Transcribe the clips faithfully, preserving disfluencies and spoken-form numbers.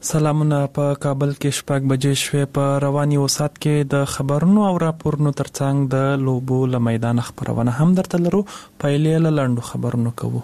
سلامونه. په کابل کې شپږ بجې شوې. په رواني وسات کې د خبرونو او راپورونو ترڅنګ د لوبو له میدان خبرونه هم درته لرو. پایلې له لاندو خبرونو کوو.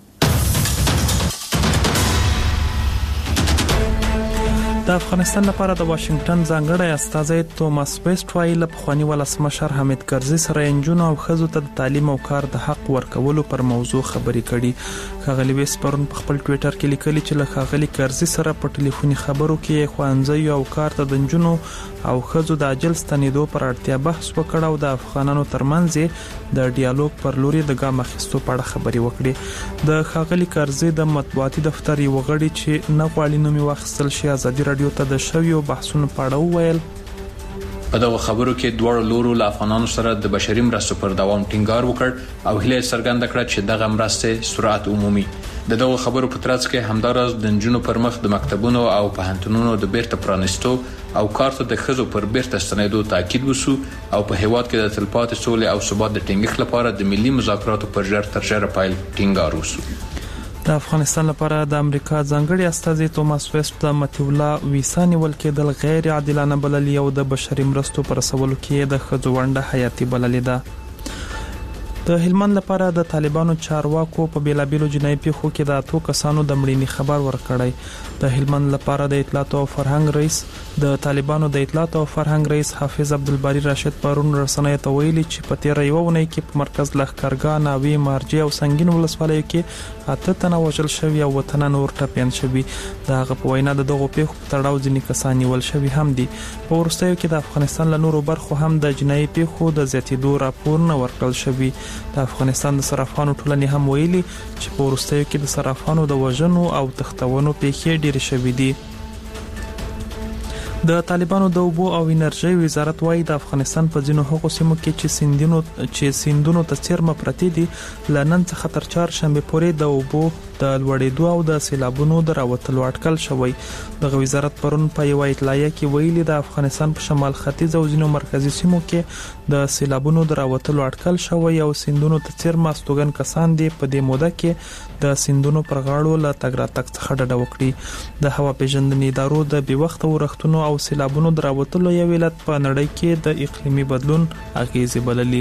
د افغانستان لپاره د واشنگټن ځانګړی استازی توماس ویسټ وایي له پخواني ولسمشر حامد کرزي سره انجونو او ښځو ته د تعلیم او کار د حق ورکولو پر موضوع خبرې کړي. ښاغلي ویسټ پرون په خپل ټویټر کې لیکلي چې له ښاغلي کرزي سره په ټلیفوني خبرو کې ښوونځي او کار ته د انجونو او ښځو د عاجل ستنېدو پر اړتیا بحث وکړ او د افغانانو ترمنځ د ډیالوګ پر لوري د ګام اخیستو په اړه خبرې وکړي. د ښاغلي کرزي د مطبوعاتي دفتر یو غړي چې نه غواړي نوم واخیستل شي ازادي رادیو ته د شویو بحثونو په اړه وویل. په دغه خبرو کې دوه لورو له افغانانو سره د بشري مرستو پر دوام ټینګار وکړ او هیله څرګنده کړه چې دغه مرستې سرعت عمومي. د دغه خبرو په ترڅ کې همداراز د نجونو پر مخ د مکتبونو او پوهنتونونو د بیرته پرانیستو او کار ته د ښځو پر بیرته ستنېدو تاکید وشو او په هیواد کې د تلپاتې سولې او ثبات د ټینګښت لپاره د ملي مذاکراتو پر ژر تر ژره پیل ټینګار وشو. د افغانستان لپاره د امریکا ځانګړي استازي توماس ویسټ د متیولا ویسا نیول کېدل غیر عادلانه بللي او د بشري مرستو پر رسولو کې د ښځو ونډه حیاتي بللې ده. د هلمند لپاره د طالبانو چارواکو په بیلابیلو جنایي پیښو کې د اتو کسانو د مړینې خبر ورکړی. د هلمند لپاره د اطلاعات او فرهنګ رئیس د طالبانو د اطلاعات او فرهنګ رئیس حافظ عبدالباری راشد پرون رسنیو ته ویلي چې په تیر یو ونې کې په مرکز لښکرګاه، ناوې، مارجې او سنگین ولسوالیو کې اته تنه وژل شوي او وطن نور ټپيان شوي. د هغه په وینا د دغو پیښو په تړاو ځینې کسان نیول شوي هم دي. په وروستیو کې د افغانستان له نورو برخو هم د جنایي پیښو د زیاتېدو راپورونه ورکړل شوي. د افغانستان د صرافانو ټولنې هم ویلي چې په وروستیو کې د صرافانو د وژنو او تښتونو پیښې ډېرې شوي دي. د طالبانو د اوبو او انرژي وزارت وايي د افغانستان په ځینو هغو سیمو کې چې سیندونو چې سیندونو ته څیرمه پرتې دي لنن څخه تر چهارشنبه پورې د اوبو د لوړېدو او د سیلابونو د راوتلو اټکل شوی. دغه وزارت پرون په یو اطلاعیه کې ویلي د افغانستان په شمال ختیځ او ځینو مرکزی سیمو کې د سیلابونو د راوتلو اټکل شوی او سیندونو ته څیرمه استوګن کسان دي په دې موده کې د سیندونو پر غاړو له تګ راتګ څخه ډډه وکړي. د هوا پیژندنې ادارو د بې وخته ورښتونو او سیلابونو د راوتلو یو علت په نړۍ کې د اقلیمي بدلون اغیزې بللي.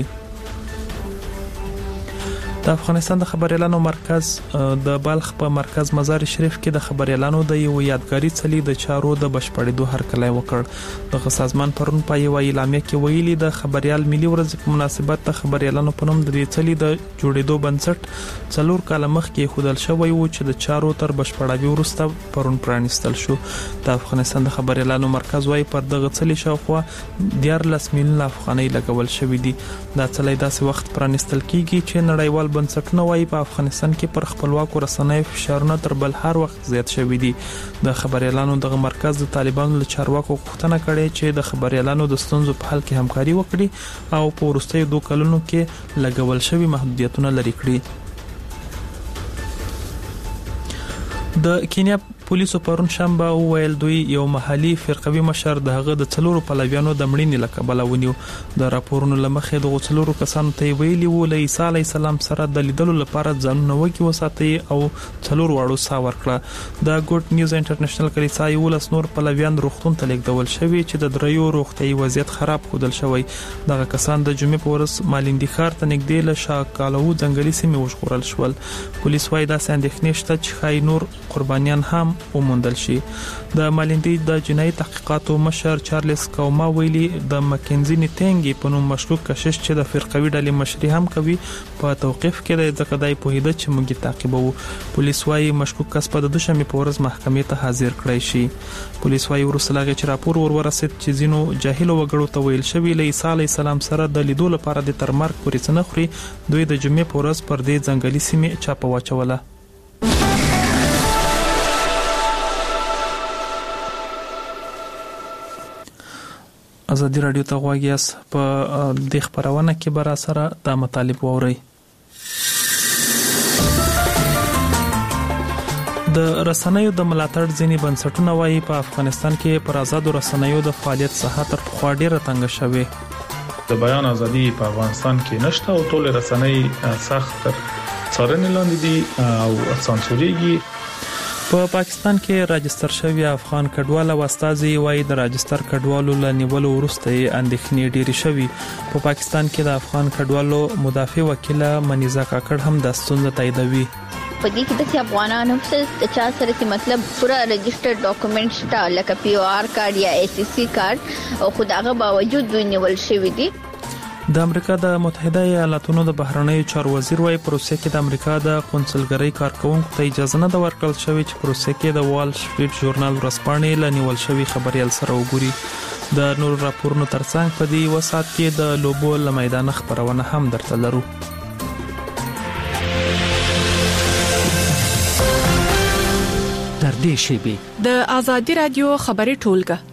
د افغانستان د خبريالانو مرکز د بلخ په مرکز مزار شریف کې د خبريالانو د یو یادګاري څلي د چارو د بشپړېدو هرکلی وکړ. د سازمان پرون په یو اعلامیه کې ویلي د خبريال ملي ورځ په مناسبت د خبريالانو په نوم د دې څلي د جوړېدو بنسټ څلور کاله مخکې خودل شوی و چې د چارو تر بشپړاوي وروسته پرون پرانیستل شو. د افغانستان د خبريالانو مرکز وايي پر دغه څلي شاوخوا دیارلس میلیونه افغانۍ لګول شوې دي. دا څلي داسې وخت پرانیستل کیږي چې نړیوال بنسټونه وايي په افغانستان کې پر خپلواکو رسنیو فشارونه تر بل هر وخت زیات شوي دي. د خبريالانو دغه مرکز د طالبانو له چارواکو غوښتنه کړې چې د خبريالانو د ستونزو په حل کې همکاري وکړي او په وروستیو دوه کلونو کې لګول شوي محدودیتونه لرې کړي. د کینیا پولیسو پرون شنبه وویل دوی یو محلي فرقوي مشر د هغه د څلورو پلویانو د مړینې له کبله ونیو. د راپورونو له مخې د څلورو کسانو ته ویلي وو له عیسی علی السلام سره د لیدلو لپاره ځانونه وګي وساتي او څلور واړو سا ورکړه. د ګوډ نیوز انټرنیشنل کلیسای ولس نور پلویان روغتون ته لیږدول شوی چې د دریو روغتي وضعیت خراب خودل شوی. دغه کسان د جمعې په ورځ مالندی ښار ته نږدې له شاکالو ځنګلي سیمې وژغورل شول. پولیس وايي دا اندېښنې شته چې خای نور قربانیان هم وموندل شي. د مالندی د جنایي تحقیقاتو مشر چارلز کوما ویلي د مکنزي نیټینګي په نوم مشکوک کشش چې د فرقوي ډلې مشري هم کوي په توقيف کې د ځکدای په هیده چې موږ تعقیبوو. پولیس وايي مشکوک کس په د دوشنبه په ورځ محکمې ته حاضر کړی شي. پولیس وايي ورسره چې راپور ورورسید چې زینو جاهل وګړو ته ویل شوی له عیسی علی السلام سره د لیدو لپاره د ترمرګ پورې څنګه خوري دوی د جمعې په ورځ پر دې ځنګلي سیمې چاپه واچوله. ازادي رادیو ته غواړی اس په د خبرونه کې برا سره د مطالب ووري. د رسنیو د ملاتړ ځینی بنسټونه وايي په افغانستان کې پر آزادو رسنیو د فعالیت څخه تر پخوا ډیره تنګ شوه. د بیان ازادي په افغانستان کې نشته او ټول رسنۍ سخت تر څارنې لاندې دي او سانسوريږي. په پاکستان کې راجستر شوی افغان کډوال او استازي وايي د راجستر کډوالو لنیولو وروسته اندېښنې ډېرې شوي. په پاکستان کې د افغان کډوالو مدافع وکیل منیزا کاکړ هم د ستونزې تاییدوي. په دې کې د افغانانو څخه چا سره چې مطلب پورا رجسترډ ډاکومېنټ شته لکه پی او آر کارت یا ایس سی سی کارت او خداغه باوجود دوی نیول شوی دي. د امریکا د متحده ایالاتونو د بهرنیو چارو وزیر وايي پروسه کې د امریکا د قونسلګرۍ کارکونکو ته اجازه نه ده ورکړل شوې چې پروسه کې د وال سټریټ ژورنال ورځپاڼې لنیول شوی خبريال سره وګوري. د نور راپورونو ترڅنګ په دې وسات کې د لوبو لمیدان خبرونه هم درته لرو. در دې شی د ازادي رادیو خبري ټولګه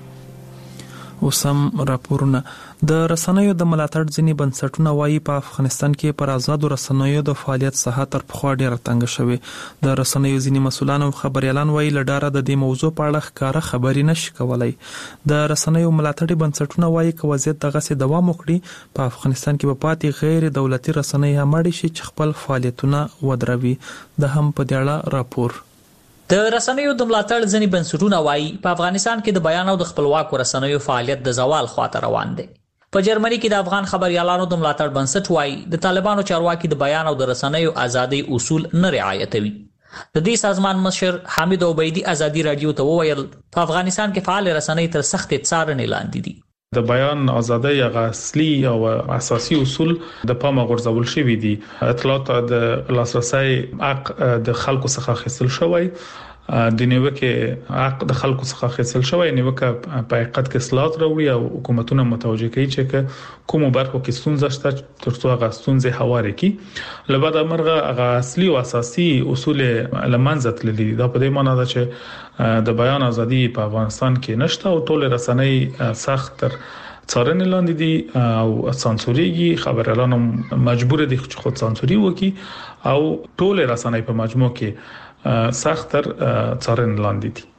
وسم راپورونه. د رسنیو د ملاتړ ځینی بنسټونه وايي په افغانستان کې پر آزادو رسنیو د فعالیت ساحه تر پخوا ډیره تنګ شوې. د رسنیو ځینی مسؤلان او خبريالان وايي لډاره د دې موضوع په اړه ښکاره خبري نشي کولای. د رسنیو ملاتړي بنسټونه وايي چې وضعیت دغه سي دوام وکړي په افغانستان کې به پاتې غیر دولتي رسنۍ هم اړ شي چې خپل فعالیتونه ودروي. د هم په دې اړه راپور. د رسنیو د ملاتړ ځینی بنسټونه وايي په افغانستان کې د بیان او د خپلواکو رسنیو فعالیت د زوال خواته روان دی. په جرمني کې د افغان خبريالانو د ملاتړ بنسټ وايي د طالبانو چارواکي د بیان او د رسنیو ازادي اصول نه رعایتوي. د دې سازمان مشر حامد عبیدی ازادي رادیو ته وویل په افغانستان کې فعال رسنۍ تر سخت څارنې لاندې دي. د بیان ازادي هغه اصلي او اساسي اصول د پامه غورځول شوی دي. اطلاعات د لاسرسي حق د خلکو څخه اخیستل شوی د نیوکه حق د خلکو څخه اخیستل شوی. نیوکه په حقیقت کې اصلاحات راوړي او حکومتونه متوجه کوي چې کومو برخو کې ستونزه شته ترڅو هغه ستونزې هواري کړي. لبعد مرغه هغه اصلي او اساسي اصول لمنځه تللي. دا په دې معنی ده چې د بیان ازادي په افغانستان کې نشته او ټول رسنۍ سخت تر څارنې لاندې دي او سانسوريږي. خبريالان مجبور دي چې خود سانسوري وکړي او ټول رسنۍ په مجموع کې سخت تر څارنې لاندې دي.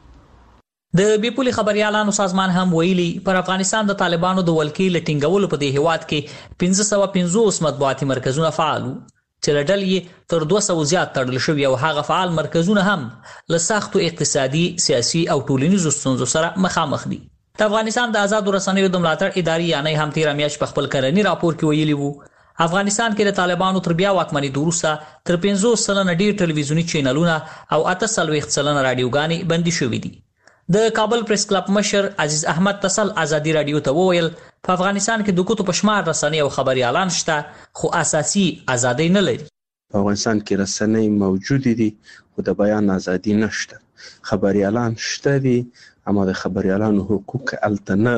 د بیپولي خبريالانو سازمان هم ویلي پر افغانستان د طالبانو د ولکې لټینګولو په دې هیواد کې پنځه سوه پنځوس مطبوعاتي مرکزونه فعال وو چې لړل یې تر دوه سوه زیات تړل شوی او هغه فعال مرکزونه هم له سختو اقتصادي، سیاسي او ټولنیزو ستونزو سره مخامخ دي. د افغانستان د آزادو رسنیو د ملاتړ ادارې یعنی هم تیر میاشت په خپل کلنی راپور کې ویلي وو افغانستان کې د طالبانو تر بیا واکمنۍ وروسته تر پنځوس سلنه ډیر ټلویزیونی چینلونه او اته څلوېښت سلنه رادیوګانې بندي شوې دي. د کابل پریس کلب مشر عزیز احمد تسل ازادي رادیو ته وویل په افغانستان کې د کوټو پشمار رسنۍ او خبريالان شته خو اساسي ازادي نه لري. په افغانستان کې رسنۍ موجود دي خو د بیان ازادي نشته. خبريالان شته دي اما د خبريالانو حقوق التنه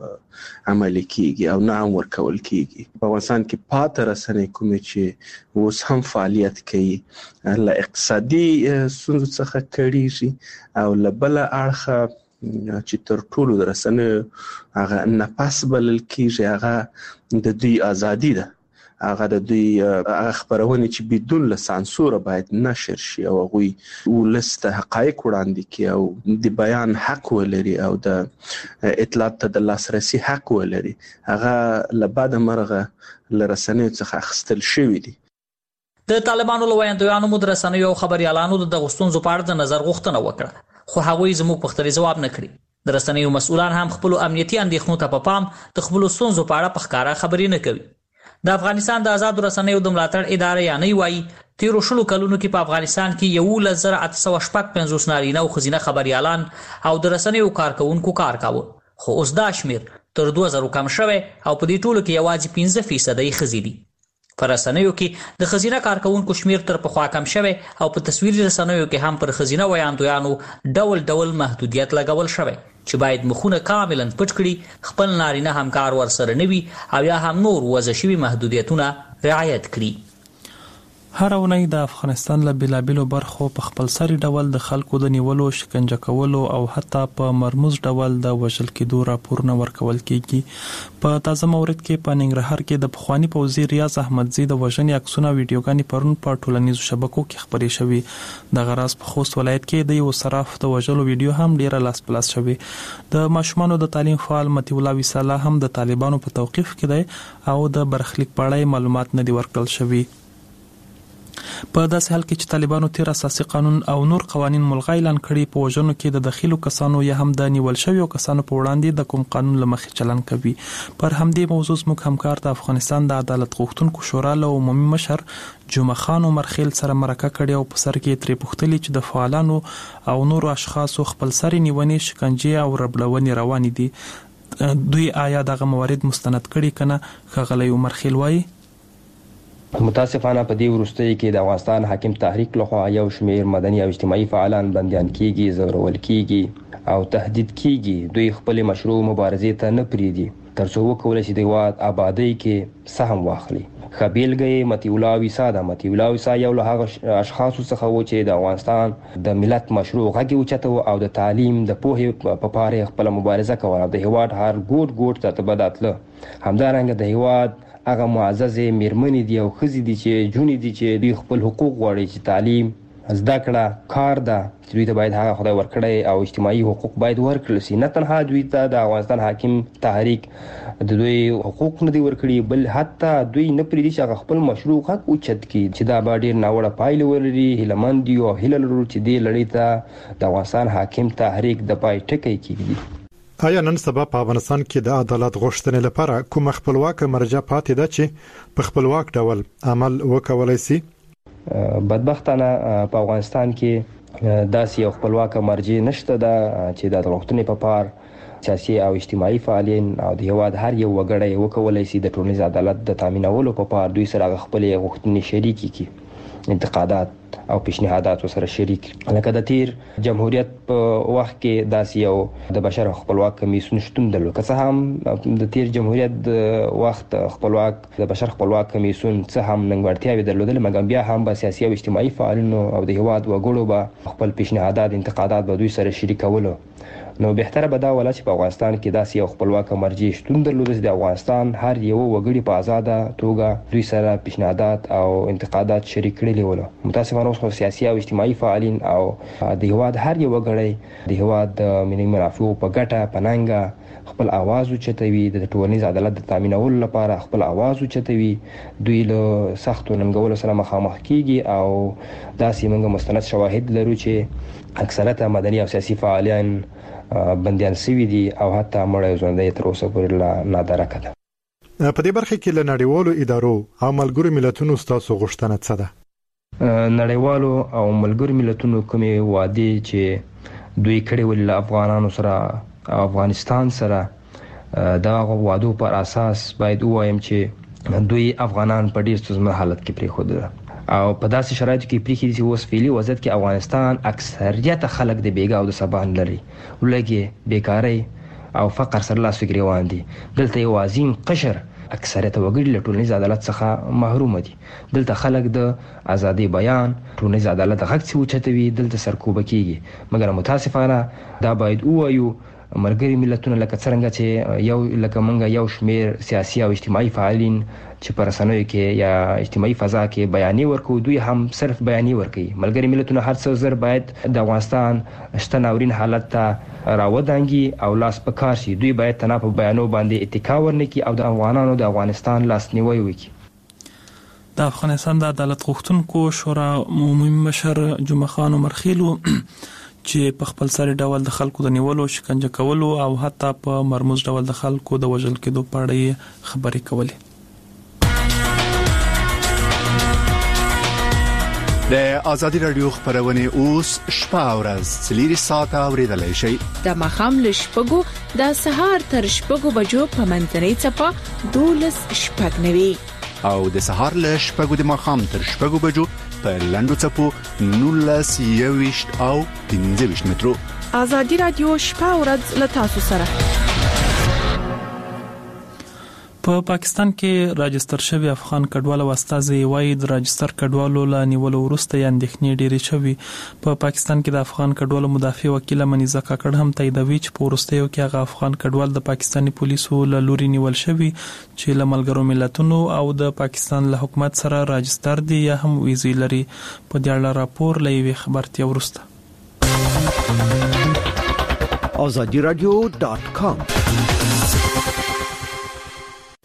عملي کیږي او نه هم ورکول کیږي. په افغانستان کې پاتې رسنۍ کومې چې اوس هم فعالیت کوي له اقتصادي ستونزو څخه کړيږي او له بل اړخه چې تر ټولو د رسنیو هغه نفس بلل کیږي هغه د دوی ازادي ده. هغه د دوی خبرونه چې بدون له سانسور باید نشر شي او غوي ولسته حقایق وړاندې کړي او د بیان حق ولري او د اطلاعات ته د لاسرسي حق ولري. هغه لبعد مرغه لرسنیو څخه اخستل شوی دي. د طالبانو لویاندویانو مدرسنیو او خبريالانو د غستونزو په اړه د نظر غوښتنه وکړه خو هغوی زموږ پوښتنې ځواب نه کړي. د رسنیو مسؤلان هم خپل امنیتي اندېښنو ته په پام د خپل ستونزو په اړه په ښکاره خبرې نه کوي. د افغانستان د آزادو رسنیو د ملاتړ ادارې یعنی وايي تیرو شلو کلونو کې په افغانستان کې یولس زره اته سوه شپږ پنځوس نارینه او ښځینه خبريالان او د رسنیو کارکونکو کار کاوه خو اوس دا شمیر تر دوه زره کم شوی او په دې ټولو کې یوازې پنځه فیصد یې ښځې دي. په رسنیو کې د ښځینه کارکونکو شمیر تر پخوا کم شوی او په تصویري رسنیو کې هم پر ښځینه ویاندویانو ډول ډول محدودیت لګول شوی چې باید مخونه کاملا پټ کړي خپل نارینه همکار ورسره نه وي او یا هم نور وضع شوي محدودیتونه رعایت کړي. هر اونۍ د افغانستان له بیلابیلو برخو په خپلسري ډول د خلکو د نیولو، شکنجه کولو او حتی په مرموز ډول د وژل کېدو راپورونه ورکول کیږي. په تازه مورد کې په ننګرهار کې د پخوانی پوځي ریاض احمدزي د وژنې عکسونه ویډیوګانې پرون په ټولنیزو شبکو کې خپرې شوې. د غراس په خوست ولایت کې د یو صراف د وژلو ویډیو هم ډیره لاس په لاس شوې. د ماشومانو د تعلیم فعال متي الله وصاله هم د طالبانو په توقیف کې دی او د برخلیک په اړه معلومات نه دي ورکړل شوي. په داسې حال کې چې طالبانو تیر اساسي قانون او نور قوانين ملغا اعلان کړي په وژنو کې د داخلو کسانو یا هم د نیول شویو کسانو په وړاندې د کوم قانون لمخې چلن کوي. پر همدې موضوع زموږ همکار د افغانستان د عدالت غوښتونکو شورا له عمومي مشر جمعه خان عمرخیل سره مرکه کړې او په سر کې ترې پوښتلي چې د فعالانو او نورو اشخاصو خپل سري نیونې، شکنجې او ربړونې روانې دي. دوی آیا دغه موارد مستند کړي کنه؟ ښاغلی عمرخیل وایي متاسفانه په دې وروستیو کې د افغانستان حاکم تحریک لخوا یو شمیر مدني او اجتماعي فعالان بندیان کیږي، زورول کیږي او تهدید کیږي. دوی خپل مشروع مبارزې ته نه پریږدي ترڅو وکولای شي د هیواد آبادی کې سهم واخلي. ښه بیلګه مطیع الله عیسی ده. مطیع الله عیسی یو له هغه اشخاصو څخه و چې د افغانستان د ملت مشروع غږ اوچته او د تعلیم د پوهې په پاره خپل مبارزه کوله. د هیواد هر ګوټ ګوټ ته تبداتله. همدارنګه د هیواد هغه معززې میرمنې دي او ښځې دي چې جونې دي چې دوی خپل حقوق غواړي چې تعلیم، زده کړه، کار ده چې دوی ته باید هغه خدای ورکړی او اجتماعي حقوق باید ورکړل شي. نه تنها دوی ته د افغانستان حاکم تحریک د دوی حقوق نه دي ورکړي، بل حتی دوی نه پرېږدي چې هغه خپل مشروع حق اوچت کړي چې دا به ډېر ناوړه پایلې ولري. هیلهمند یو او هیله لرو چې دې لړۍ ته د افغانستان حاکم تحریک د پای ټکی کېږدي. آیا نن سبا په افغانستان کې د عدالت غوښتنې لپاره کوم خپلواک مرجع پاتې ده چې په خپلواک ډول عمل وکولای شي؟ بدبختانه په افغانستان کې داسې یو خپلواک مرجع نشته ده چې د غوښتنې په پار سیاسي او اجتماعي فعالین او د هیواد هر یو وګړی وکولای شي د ټولنیز عدالت د تامینولو په پار دوی سره خپل غوښتنې شریکي کړي، انتقادات او پیشنهادات سره شریک. لکه د تیر جمهوریت په وخت کې داسې یو د بشر خپلواک کمیسیون شتون درلود. که څه هم د تیر جمهوریت د وخت خپلواک د بشر خپلواک کمیسیون څه هم ننګورتیاوې درلودل، مګر بیا هم به سیاسي او اجتماعي فعالینو او د هیواد وګړو به خپل پیشنهادات، انتقادات به دوی سره شریکولو. نو بهتره به دا ولا چې په افغانستان کې داسې یو خپلواک مرجع شتون درلود چې د افغانستان هر یو وګړي په آزاده توګه دوی سره پیشنهادات او انتقادات شریک کړي ول. متاسفانه اوس سیاسي او اجتماعي فعالین او د هیواد هر یو وګړی د هیواد د ملي منافعو په ګټه پننګه خپل आवाज اوچتوي، د ټولنیز عدالت د تامینولو لپاره خپل आवाज اوچتوي. دوی له سختو ننګولو سره مخامخ کیږي او داسې موږ مستند شواهد لرو چې اکثریت مدني او سیاسي فعالین بندیان سوي دي او حتی مړ ژوندۍ تر اوسه پورې لا نادرکه ده. په دې برخه کې له نړیوالو ادارو او ملګرو ملتونو ستاسو غوښتنه څه ده؟ نړیوالو او ملګرو ملتونو کومې وعدې چې دوی کړې ول له افغانانو سره او افغانستان سره، دا وعدو پر اساس باید ووایم چې دوی افغانان په ډیر ستونزمن حالت کې پرېښودل او په داسې شرایطو کې پرېښي چې اوس فعلي وضعیت کې افغانستان اکثریت خلک د بیګا او د سبا لري، ولګي بیکاري او فقر سره لاس فکر روان دي. دلته یو عظیم قشر اکثریت وګړي له ټولنیز عدالت څخه محروم دي. دلته خلک د ازادي بیان، ټولنیز عدالت غږ څه اوچتوي دلته سرکوب کیږي. مګر متاسفانه دا باید ووایو ملګري ملتونه لکه څنګه چې یو لکه مونږ یو شمیر سیاسي او اجتماعي فعالین چې پر رسنیو کې یا اجتماعي فضا کې بیانې ورکو، دوی هم صرف بیانې ورکوي. ملګري ملتونه هر څه زر باید د افغانستان شته ناورین حالت ته راودانګي او لاس په کار شي. دوی باید تنها په بیانو باندې اتکا ورنکړي او د افغانانو د افغانستان لاسنیوی وکړي. د افغانستان د عدالت غوښتونکو شورا عمومي مشر جمعه خان عمرخیل چې په خپل سر ډول د خلکو د نیولو، شکنجه کولو او حتی په مرموز ډول د خلکو د وژل کېدو په اړه خبرې کولې. د ازادي رادیو خبرونه اوس شپه او ورځ څلور ساعته اوریدلای شئ. د مخام له شپږو د سهار تر شپږو بجو په منځنۍ چپه دولس شپږ نوي او د سهار له شپږو د مخام تر شپږو بجو په لندو چپو نولس یويشت او پنځه ویشت مترو. ازادي رادیو شپه او ورځ له تاسو سره. په پاکستان کې راجستر شوی افغان کډوال او استازي وایي د راجستر کډوالو لا نیولو وروسته یې اندېښنې ډېرې شوي. په پاکستان کې د افغان کډوالو مدافع وکیل منیزه کاکړ هم تاییدوي چې په وروستیو کې هغه افغان کډوال د پاکستاني پولیسو له لوري نیول شوي چې له ملګرو ملتونو او د پاکستان له حکومت سره راجستر دي یا هم ویزې لري. په دې اړه راپور له یوې خبرتیا وروسته. azadi radio dot com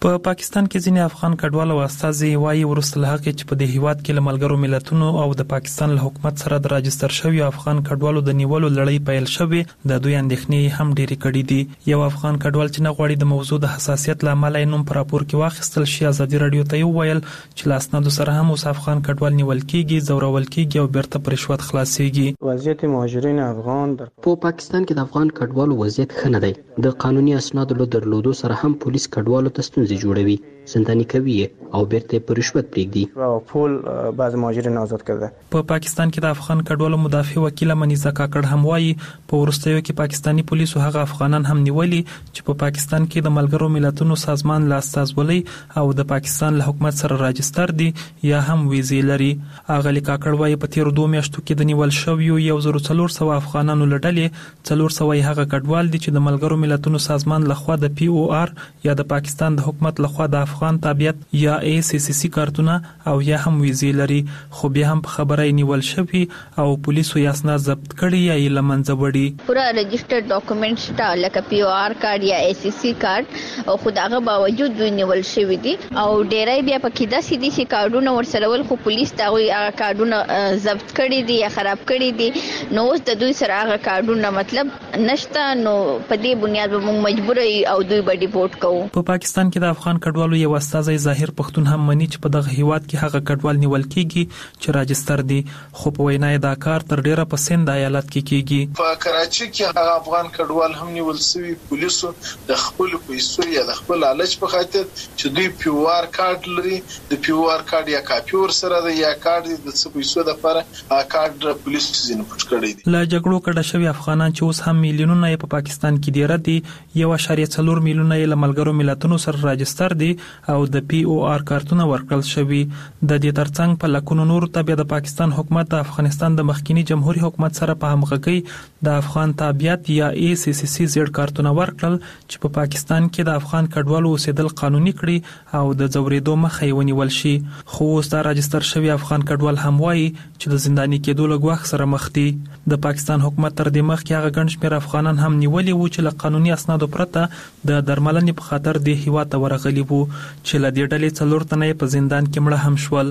په پاکستان کې ځینې افغان کډوال او استازي وايي ورسته له هغه چې په دې هیواد کې له ملګرو ملتونو او د پاکستان له حکومت سره د راجستر شوی افغان کډوالو د نیولو لړۍ پیل شوې د دوی اندېښنې هم ډېری کړې دي. یو افغان کډوال چې نه غواړي د موضوع د حساسیت لامل یې نوم پر راپور کې واخیستل شي ازادي رادیو ته وویل چې له اسنادو سره هم اوس افغان کډوال نیول کېږي، ځورول کېږي او بیرته پر رشوت خلاصيږي. وضعیت مهاجرین افغان په پاکستان کې د افغان کډوالو وضعیت ښه نه دی. د قانوني اسنادو له درلودو سره هم پولیس کډوالو ته ستونزې جوړوي، زنداني کوي او بیرته پر رشوت پرېږدي او پول بعض مهاجرین آزاد کړه. په پاکستان کې د افغان کډوالو مدافع وکیل منیزه کاکړ هم وایي په وروستیو کې پاکستانی پولیسو هغه افغانان هم نیولي چې په پاکستان کې د ملګرو ملتونو سازمان له استازولۍ او د پاکستان له حکومت سره راجستر دي یا هم ویزې لري. اغلی کاکړ وایي په تیر دوه میاشتو کې د نیول شویو یو زر څلور سوه افغانانو له ډلې څلور سوه هغه کډوال دي چې د ملګرو ملتونو سازمان لخوا د پی او آر یا د پاکستان د حکومت لخوا د افغان تابعیت یا ای سی سی سی کارتونه او یا هم ویزې لري، خو بیا هم په خبره نیول شوی او پولیسو یې اسناد ضبط کړي یا یې له منځه وړي. پورا رجسټرډ ډاکومېنټ شته لکه پی او آر کارت یا ای سی سی کارت او خو دغه باوجود دوی نیول شوی دي او ډیرای بیا پکې داسې دي چې کارډونه ورسره ول خو پولیس دا وی هغه کارډونه ضبط کړي دي یا خراب کړي دي، نو اوس د دوی سره هغه کارډونه مطلب نشته، نو په دې بنیاد به موږ مجبور او دوی به ډیپورټ کوو. په پاکستان کې د افغان کډوالو یو استازی ظاهر پښتون هم مني چې په دغه هیواد کې هغه کډوال نیول کیږي چې راجستر دي، خو په وینا یې دا کار تر ډیره په سند ایالت کې کیږي. په کراچي کې هغه افغان کډوال هم نیول شوی پولیسو د خپل پیسو یا د خپل لالچ په خاطر چې دوی پی او آر کارت لري، د پی او آر کارت یا کاپی ور سره د یا کارت د څه پیسو د لپاره هغه کارت پولیسو ځینې پټ کړی دي. لا جګړو کډه شوی افغانان چې اوس هم میلیونونه په پاکستان کې ډیره دي، یو اشاریه څلور میلیونه یې له ملګرو ملتونو سره راجستر دي او د پی او آر کارتونه ورکړل شوی. د دې ترڅنګ په لکونو نور تابع د پاکستان حکومت د افغانستان د مخکینی جمهوریت حکومت سره په همغږي د افغان تابعیت یا ای سی سی سی زیړ کارتونه ورکړل چې په پاکستان کې د افغان کډوالو اوسېدل قانوني کړي او د ځورېدو مخه یې ونیول شي. خو اوس دا راجستر شوی افغان کډوال هم وایي چې د زنداني کېدو له ګواښ سره مخ دي. د پاکستان حکومت تر دې مخکې هغه ګڼ شمېر افغانان هم نیولي وو چې له قانوني اسنادو پرته د درملنې په خاطر د هیواد ته ورغلي وو چې له دې ډلې څلور تنه په زندان کې مړه هم شول.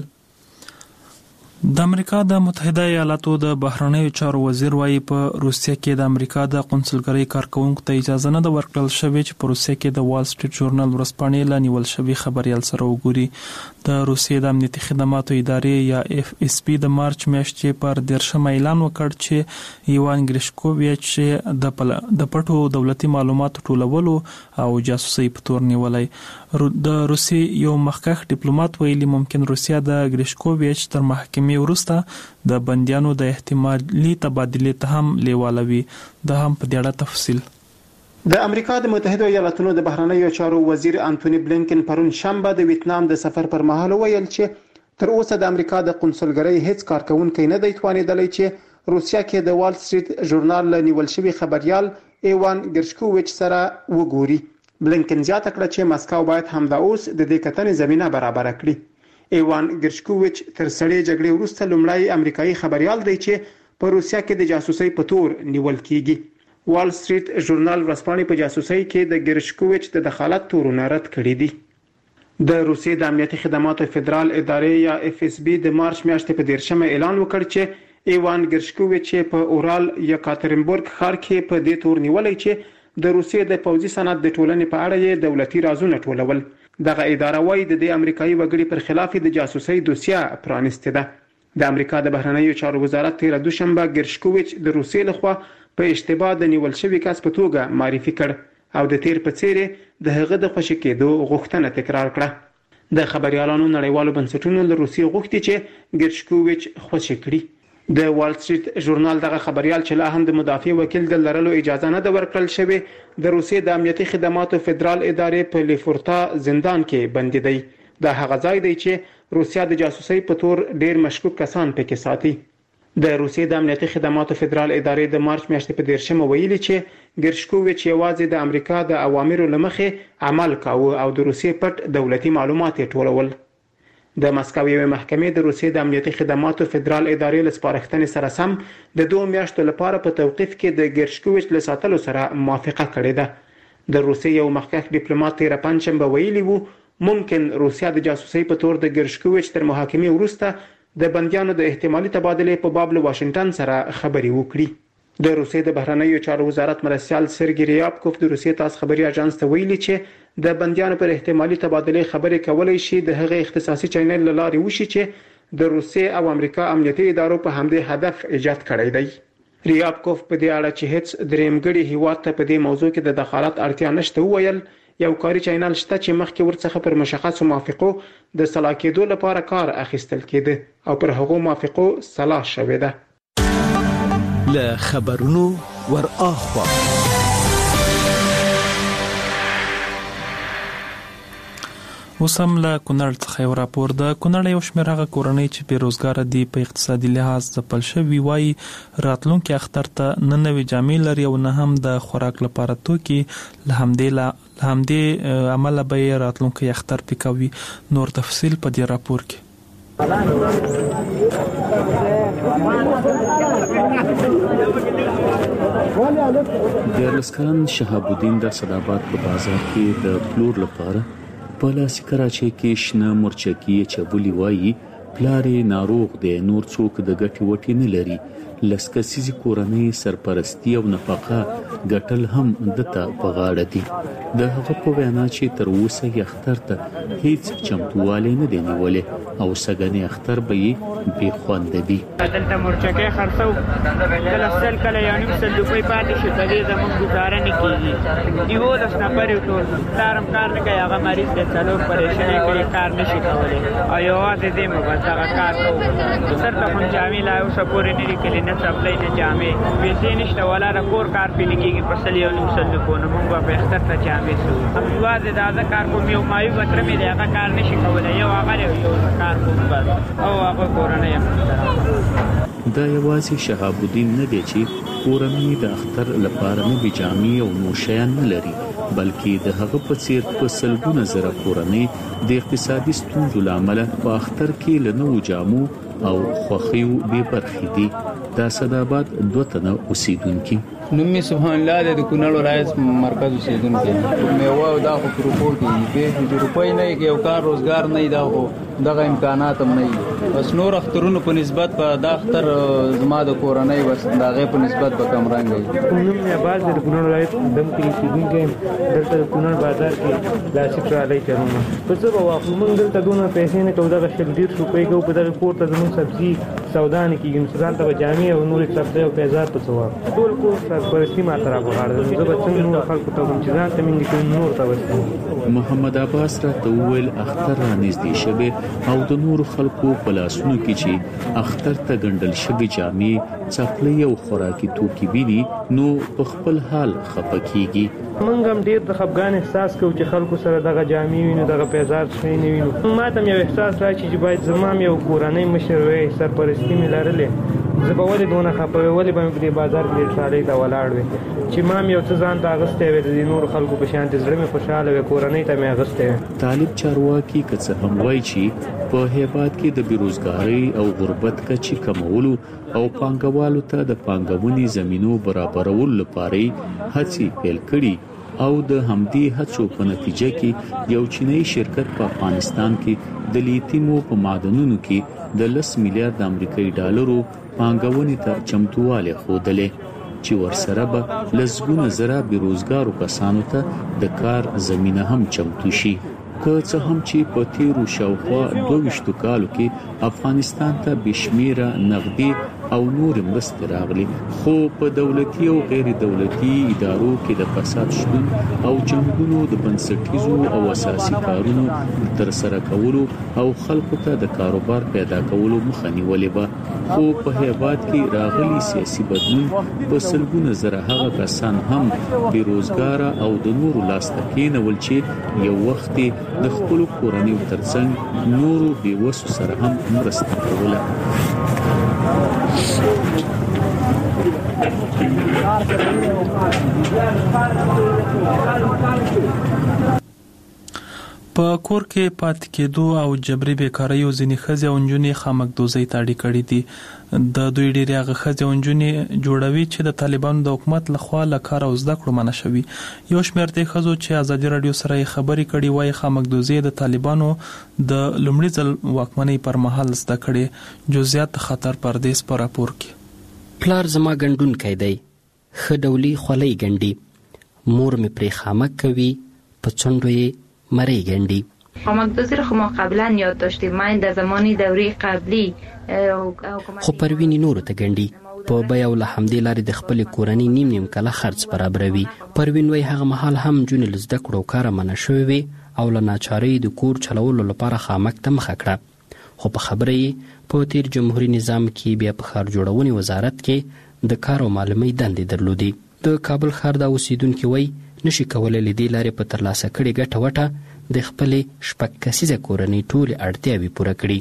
د امریکا د متحده ایالاتو د بهرنیو چارو وزیر وايي په روسیه کې د امریکا د قونسلګرۍ کارکونکو ته اجازه نه ده ورکړل شوې چې په روسیه کې د وال سټریټ ژورنال ورځپاڼې له نیول شوي خبريال سره وګوري. د روسیې د امنیتي خدماتو ادارې یا اف اس پی د مارچ میاشتې پر دیرشم اعلان وکړ چې ایوان ګریشکوویچ د د پټو دولتي معلوماتو ټولولو او جاسوسي په تور نیولای. د روسیې یو مخکښ ډیپلوماټ ویلي ممکن روسیه د ګریشکوویچ تر محکمې وروسته د بنديانو د احتمالي تبادلې ته هم لیوالوي. د هم په دې اړه تفصیل د امریکا د متحده ایالاتونو د بهرنیو چارو وزیر انټونی بلینکن پرون شنبه د ویتنام د سفر پر مهال ویل چې تر اوسه د امریکا د قونسلګرۍ هیڅ کارکونکو نه دی توانیدلی چې روسیه کې د وال سټریټ ژورنال له نیول شوی خبريال ایوان ګریشکوویچ سره وګوري. بلینکن زیاته کړه چې مسکو باید همدا اوس د دې کتنې زمينه برابر کړي. ایوان ګریشکوویچ تر سړې جګړې وروسته لومړی امریکایي خبريال دی چې په روسیه کې د جاسوسي په تور نیول کیږي. وال سټریټ ژورنال ورځپاڼې په جاسوسي کې د ګریشکوویچ د دخالت تورونه رد کړي دي. د روسیې د امنیتي خدماتو فدرال ادارې یا اف اس بی د مارچ میاشتې په دیرشمه اعلان وکړ چې ایوان ګریشکوویچ په اورال یکاترینبورګ ښار کې په دې تور نیولای چې د روسیې د پوځي صنعت د ټولنې په اړه یې دولتي رازونه ټولول. دغه اداره وايي د دې امریکایي وګړي پر خلاف د جاسوسي دوسیه پرانسته ده. د امریکا د بهرنیو چارو وزارت تیر دوشنبه ګریشکوویچ د روسیې لخوا په اشتباه د نیول شوی کس په توګه معرفي کړ او د تیر په څیر د هغه د خوشی کېدو غوښتنه تکرار کړه. د خبريالانو نړیوالو بنسټونو له روسیې غوښتي چې ګریشکوویچ خوشی کړي. د وال سټریټ ژورنال دغه خبريال چې لا هم د مدافع وکیل د لرلو اجازه نه ده ورکړل شوې د روسیې د امنیتي خدماتو فدرال ادارې په لیفورتا زندان کې بندي دی. دا هغه ځای دی چې روسیا د جاسوسي په تور ډیر مشکوک کسان پکې ساتي. د روسیې د امنیتي خدماتو فدرال ادارې د مارچ میاشتې په دیرشمه ویلي چې ګریشکوویچ یوازې د امریکا د اوامرو لمخې عمل کاوه او د روسیې پټ دولتي معلومات ټولول. د مسکو یوې محکمې د روسیې د امنیتي خدماتو فدرال ادارې له سپارښتنې سره سم د دوه میاشتو لپاره په توقیف کې د ګریشکوویچ له ساتلو سره موافقه کړې ده. د روسیې یو مخکښ ډیپلوماټ تیر پنځشنبه ویلي وو ممکن روسیا د جاسوسي په تور د ګرشکویچ تر محاکمې وروسته د بندیانو د احتمالي تبادلې په باب له واشنگټن سره خبرې وکړي. د روسیې د بهرنیو چارو وزارت مرستیال سرګي ریابکوف د روسیې تاس خبري اژانس ته ویلي چې د بندیانو پر احتمالي تبادلې خبرې کولای شي د هغه اختصاصي چینل لارې وشي چې د روسیې او امریکا امنیتي ادارو په همدې هدف ایجاد کړی دی. ریابکوف په دې اړه چې هیڅ درېمګړي هیواد ته په دې موضوع کې د دخالت اړتیا نشته وویل یو کاري چینل شته چې مخکې ورڅخه پر مشخصو موافقو د سلا کېدو لپاره کار اخیستل کېده او پر هغو موافقو سلا شوې ده. له خبرونو ور اخوا وسم له کونړ څخه یو راپور ده. کونړ یو شمېر هغه کورنۍ چې بیروزګار دي په اقتصادي لحاظ ځپل شوي وایي راتلونکي اختر ته نه نوې جامې لري او نه هم د خوراک لپاره توکي. له همدې له همدې عمله به یې راتلونکي اختر پکوي. نور تفصیل په دې راپور کې. دیارلس کلن شهاب الدین د صداباد په بازار کې د پلور لپاره په لاس کراچۍ کې شنه مرچکي چبولي وایي پلارې ناروغ دی، نور څوک د ګټې وټې نه لري. لس کسیزې کورنۍ سرپرستي او نفقه ګټل هم دته په غاړه دي. د هغه په وینا چې تر اوسه یې اختر ته هیڅ چمتووالی نه دی نیولی او سږنی اختر به یې بې خونده وي. دلته مرچکۍ خرڅو کله سل کله یو نیم سل روپۍ پاتې شي په دې زموږ ګزاره نه کېږي. یولس نفر یو ټول پلار هم کار نه کوي، هغه مریض دی، څلور پریشانۍ کوي، کار نشي کولی او یوازې دی مو بس هغه کار کوو. سر ته خو جامې لا اوسه پورې نه دي کلي نه څپلۍ نه جامې، پیسې نشته ولا د کور کار پې نه کېږي په سل یو نیم سل روپو نه موږ به په اختر ته جامې سوو. یوازې د هغه کار کوم، یو مایو بتره مې دی هغه کار نشي کولی، یو هغه دی یو کار کوم بس او هغه کورنۍ هم دا یوازې شهاب الدین نه دی چې کورنۍ د اختر لپاره نوې جامې او نور شیان نه لري، بلکې د هغه په څیر په سلګونه زره کورنۍ د اقتصادي ستونزو له امله په اختر کې له نوو جامو او خوښیو بې برخې دي. د صداباد دوه تنه اوسیدونکي نوم می سبحان الله د کونړ ولایت مرکز اوسیدونکي میوه او دا خو پروپور کې به روپۍ نه کې یو کار روزګار نه دا خو دغه امکانات هم نه بس نور اخترونو په نسبت په دا اختر زما د کورنۍ بس دغه په نسبت په کم رنګ نوم می باز د کونړ ولایت دم کې اوسیدونکي دلته کونړ بازار کې لاسي پرالای چرونه په څه به واخلو موږ دلته دونه پیسې نه کوو دغه شل ډیر روپۍ کو په دغه کور ته زموږ سبزي سودا نه کیږي مثال ته جامې او نور سبزي او پیزار په څو ټول کو پرستی ماتره بغاړه زه به څنګه نور خلکو ته کوم چې ځان ته مونږ کوم نور ته وستو. محمد عباس را توول اختر را نږدې شوه او د نور خلکو په لاسونو کې چې اختر ته ګندل شوی جامې څپلۍ او خوراکي توکي ویني نو په خپل حال خفه کیږي. موږ هم ډیر د خپګان احساس کوو چې خلکو سره دغه جامې وینو دغه پیزار شي نه وینو. ما ته یو احساس راځي چې باید زمام یو کورنۍ مشر وي سرپرستی مې لرلې زه به ولې دونه خفه وي ولې به مې په دې بازار کې ټالۍ ته ولاړ وي چې ما مې یو څه ځان ته اغوستی وی د نورو خلکو په شان زړه مې خوشحاله وي کورنۍ ته مې اغوستی وی. طالب چارواکي که څه هم وایي چې په هیواد کې د بیروزګارۍ او غربت کچې کمولو او پانګوالو ته د پانګونې زمینو برابرولو لپاره هڅې پیل کړي او د همدې هڅو په نتیجه کې یو چینایي شرکت په افغانستان کې د لیتیمو په معدنونو کې د لس میلیارډ امریکایي ډالرو پانګونې ته چمتووالی ښودلې چې ورسره به لسګونه زره بیروزګارو کسانو ته د کار زمینه هم چمتو شي. که څه هم چې په تیرو شاوخوا دوه ویشتو کالو کې افغانستان ته بشمیره نغدي او نور مرستې راغلي، خو په دولتي او غیر دولتي ادارو کې د فساد شتون او جنګونو د بنسټیزو او اساسي کارونو تر سره کولو او خلکو ته د کاروبار پیدا کولو مخه نیولې وه. خو په هیواد کې راغلي سیاسي بدلون په سلګونه زره هغه کسان هم بیروزګاره او د نورو لاسته کېنول چې یو وخت د خپلو کورنیو ترڅنګ نورو بېوسو سره هم مرسته کوله. په کور کې پاتې کېدو او جبري بیکارۍ او ځینې ښځې او نجونې خامکدوزۍ ته اړ کړي دي. د دوی ډېرې هغه ښځې او نجونې جوړوي چې د طالبانو د حکومت لخوا له کار او زده کړو منع شوي. یو شمېر دې ښځو چې ازادي راډیو سره یې خبرې کړي وایي خامکدوزۍ د طالبانو د لومړي ځل واکمنۍ پر مهال زده کړي. جزئیات د خطر پردیس په راپور کې. پلار زما ګنډونکی دی، ښه ډولي خولۍ ګنډي، مور مې پرې خامک کوي، په څنډو یې مری گندی. خامکدوزی رو ما قبلا یاد داشتیم. من در زمانی دوره قبلی خو پروینې نورو ته ګنډي په بیا ول حمدې لارې د خپل کورنۍ نیم نیم کله خرڅ برابروي. پروین وای هغه مهال هم جون لزده کړو کار منه شوی وي او له ناچارۍ د کور چلولو لپاره خامک ته مخه کړه. خو په خبره یې په تیر جمهوریت نظام کې بیا په ښار جوړونې وزارت کې د کار او معلومي دندې درلودي. د کابل ښار د اوسیدونکو وای نشي کولای لیدې لارې په ترلاسه کړي ګټه وټه د خپلې شپږ کسیزه کورنۍ ټولې اړتیاوې پوره کړي.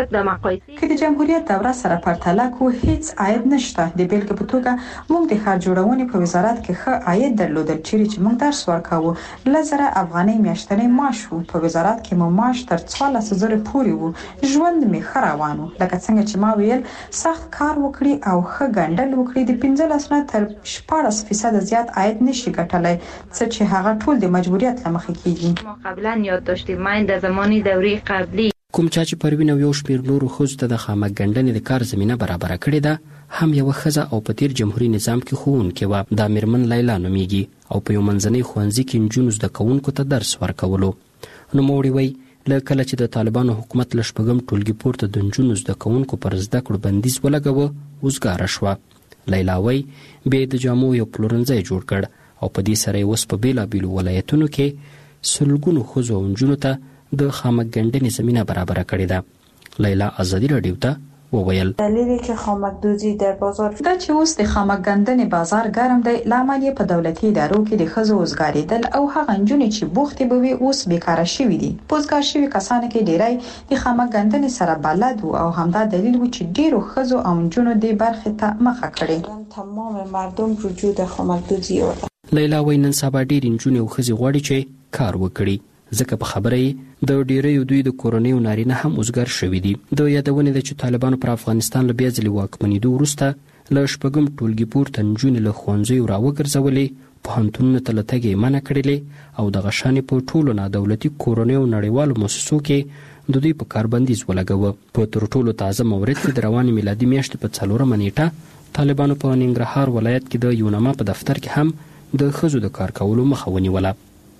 که د جمهوریت دوره سره پرتله کو هیڅ عاید نشته. د بیلګې په توګه موږ د ښار جوړونې په وزارت کې ښه عاید درلودل چیرې چې موږ درس ورکاوه. لزره افغانۍ میاشتنی معاش وو. په وزارت کې مو معاش تر څوارلس زره پورې وو. ژوند مې ښه روان وو. لکه څنګه چې ما ویل سخت کار وکړي او ښه ګنډل وکړي د پنځلس نه تر شپاړس فیصد زیات عاید نشي ګټلی څه چې هغه ټول د مجبوریت له مخې کیږي. ما قبلا یاد داشتیم. من در زمانی دوره قبلی کوم چا چې پروین او یو شمېر نورو ښځو ته د خامک ګنډنې د کار زمینه برابره کړې ده هم یوه ښځه او په تیر جمهوري نظام کې ښوونکې وه. دا میرمن لیلا نومیږي او په یو منځنۍ ښوونځي کې نجونو زده کوونکو ته درس ورکولو. نوموړې وایي له کله چې د طالبانو حکومت له شپږم ټولګي پورته د نجونو زده کوونکو پر زده کړو بندیز ولګوه وزګاره شوه. لیلا وایي بیا یې د جامو یو پلورنځی جوړ کړ او په دې سره یې اوس په بېلابېلو ولایتونو کې سلګونو ښځو او نجونو ته د خامک ګنډنې زمینه برابره کړې ده. لیلا ازادي راډیو ته وویل دلیلی که خامکدوزی در بازار دا چې اوس د خامک ګنډنې بازار ګرم دی لامل یې په دولتي ادارو کې د ښځو وزګارېدل او هغه نجونې چې بوختې به وي اوس بیکاره شوي دي. په وزګار شوي کسانو کې ډیری د خامک ګنډنې سره بلد وو او همدا دلیل و چې ډیرو ښځو او نجونو دې برخې ته مخه کړې. تمام مردم رجوع د خامکدوزی ورته. لیلا وایي نن سبا ډېرې نجونې او ښځې غواړي چې کار وکړي ځکه په خبره یې د ډیریو دوی د کورنیو نارینه هم وزګار شوي دي. د یادونې ده چې طالبانو پر افغانستان له بیا ځلې واکمنېدو وروسته له شپږم ټولګي پورته نجونې له ښوونځیو راوګرځولې، پوهنتونونو ته له تګ یې منع کړلې او دغه شانې په ټولو نادولتي کورنیو نړیوالو مؤسسو کې د دوی په کار بندیز ولګوه. په تر ټولو تازه مورد کې د روانې میلادي میاشتې په څلورمه نیټه طالبانو په ننګرهار ولایت کې د یونما په دفتر کې هم د ښځو د کار کولو مخه ونیوله.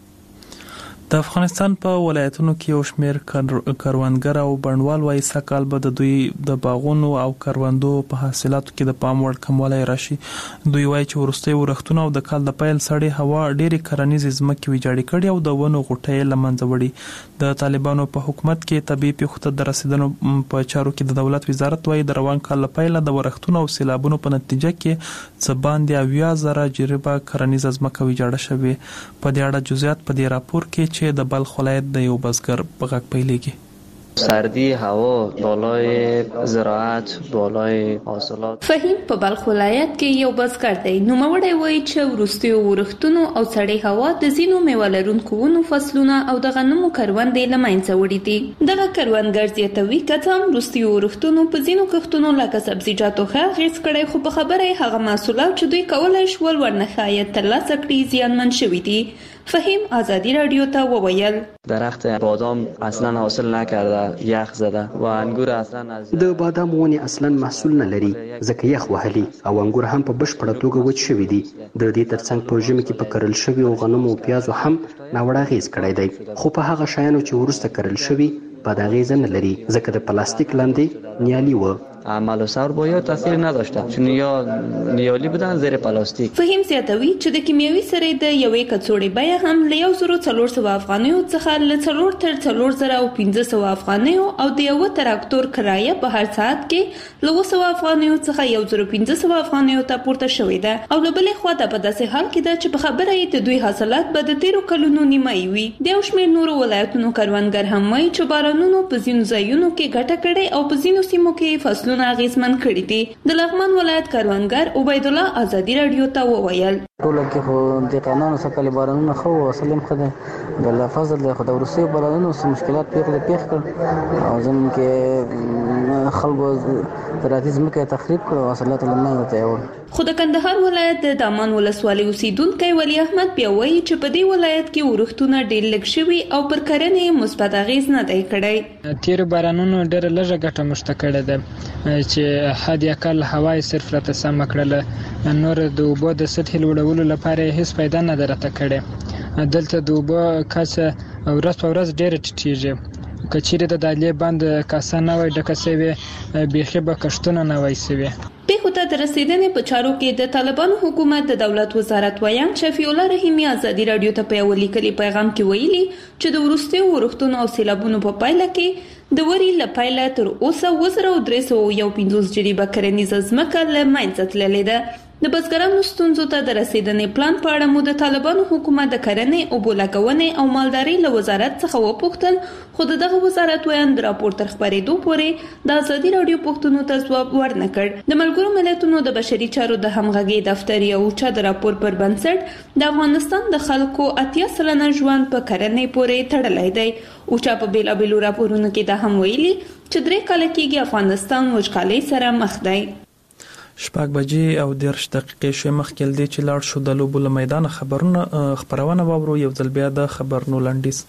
د افغانستان په ولایتونو کې یو شمېر کروندګر او بڼوال وایي سږکال به د دوی د باغونو او کروندو په حاصلاتو کې د پام وړ کموالی راشي. دوی وایي چې وروستي ورښتونه او د کال د پیل سړې هوا ډېرې کرنیزې ځمکې ویجاړې کړي او د ونو غوټۍ یې له منځه وړي. د طالبانو په حکومت کې طبیعي پیښو ته د رسیدنو په چارو کې د دولت وزارت وایي د روان کال له پیله د ورښتونو او سیلابونو په نتیجه کې څه باندې اویا زره جریبه کرنیزه ځمکه ویجاړه شوې. په دې اړه جزئیات په دې راپور کې چې د بلخ ولایت د یو بزګر په غږ پیلېږي. سردی هوا بالای زراعت بالای حاصلات. فهیم په بلخ ولایت کې یو بزګر دی. نوموړی وایي چې وروستیو ورښتونو او سړې هوا د ځینو میوه لرونکو ونو فصلونه او د غنمو کروندې له منځه وړي دي. دغه کروندګر زیاتوي که څه هم وروستیو ورښتونو په ځینو کښتونو لکه سبزیجاتو ښه اغېز کړی خو په خبره یې هغه محصولات چې دوی کولی شول ورنه ښه عاید ترلاسه کړي زیانمن شوي دي. فهیم ازادی رادیو ته وویل درخت بادام اصلا حاصل نکرده، یخ زده و انگور اصلا از د بادام ونې اصلا محصول نه لري ځکه یخ وهلي او انګور هم په بشپړه توګه وچ شوي دي. د دې ترڅنګ په ژمي کې په کرل شوي او غنمو او پیازو هم ناوړه اغېز کړی دی. خو په هغه شیانو چې وروسته کرل شوي بد اغېزه نه لري ځکه د پلاستیک لاندې نیالي و. عمل و سور با یا تاثیر نداشته چون یا نیالی بودن زیر پلاستیک. فهیم زیاتوي چې د کیمیاوي سرې د یوې کڅوړې بیه هم له یو زرو څلور سوه افغانیو څخه له څلور تر څلور زره او پنځه سوه افغانیو او د یوه تراکتور کرایه په هر ساعت کې له اووه سوه افغانیو څخه یو زرو پنځه سوه افغانیو ته پورته شوې ده. او له بلې خوا دا په داسې حال کې ده چې په خبره یې د دوی حاصلات به د تیرو کلونو نیمایي وي. د یو شمېر نورو ولایتونو کروندګر هم وایي چې باران بارانونو په ځینو ځایونو کې ګټه کړې او په ځینو سیمو کې فصلونه اغیزمن کړي دي. د لغمان ولایت کروندګر عبید الله ازادي رادیو ته وویل ټول کې خو د قانونو سره بارانونه خو وسلم خده د الله فضل له خدای ورسي بارانونو سره مشکلات پیښ پیښ کړ او ځم کې خلکو تراتیز مکه تخریب کړ او اصلات لمنه وته یو. خو د کندهار ولایت د دامان ولسوالۍ اوسیدونکو ولی احمد بیا وایي چې په دې ولایت کې ورښتونه ډېر لږ شوي او پر کرنې مثبت اغیز نه دی کړی. تیر بارانونو ډېر لږه ګټه مشته کړې ده چې حد اقل هوای صرف راته سم کړل، نور د اوبو د سطح لوړولو لپاره هیڅ پیدا نه درته کړې. دلته د اوبو کچه ورځ په ورځ ډېر ټیټیږي. کچېرې د دالې بند کاسه نه وای ډکه سوي بیخي به کښتونه نه وای سوي. پیښو ته د رسیدنې په چارو کې د طالبانو حکومت د دولت وزارت ویان شفیع الله رحیمی ازادي رادیو ته په یو لیکلي پیغام کې ویلي چې د وروستیو ورښتونو او سیلابونو په پایله کې د وري له پیله تر اوسه وزره او درې سوه یو پنځوس جریبه کرنیزه ځمکه له منځه تللې ده. د بزګرانو ستونزو ته د رسیدنې پلان په اړه مو د طالبانو حکومت د کرنې، اوبو لګونې او مالدارۍ له وزارت څخه وپوښتل، خو د دغه وزارت ویان د راپور تر خپرېدو پورې د ازادي رادیو پوښتنو ته ځواب ورنه کړ. د ملګرو ملتونو د بشري چارو د همغږۍ دفتر یو چا د راپور پر بنسټ د افغانستان د خلکو اتیا سلنه ژوند په کرنې پورې تړلی دی. اوچا په بیلابیلو راپورونو کې دا هم ویلي چې درې کاله کېږي افغانستان وچکالۍ سره مخ دی. شپږ بجې او دېرش دقیقې شوې مخکې له دې چې لاړ شو د لوبو له میدانه خبرونه خپرونه واورو. یو ځل بیا د خبرونو لنډیز.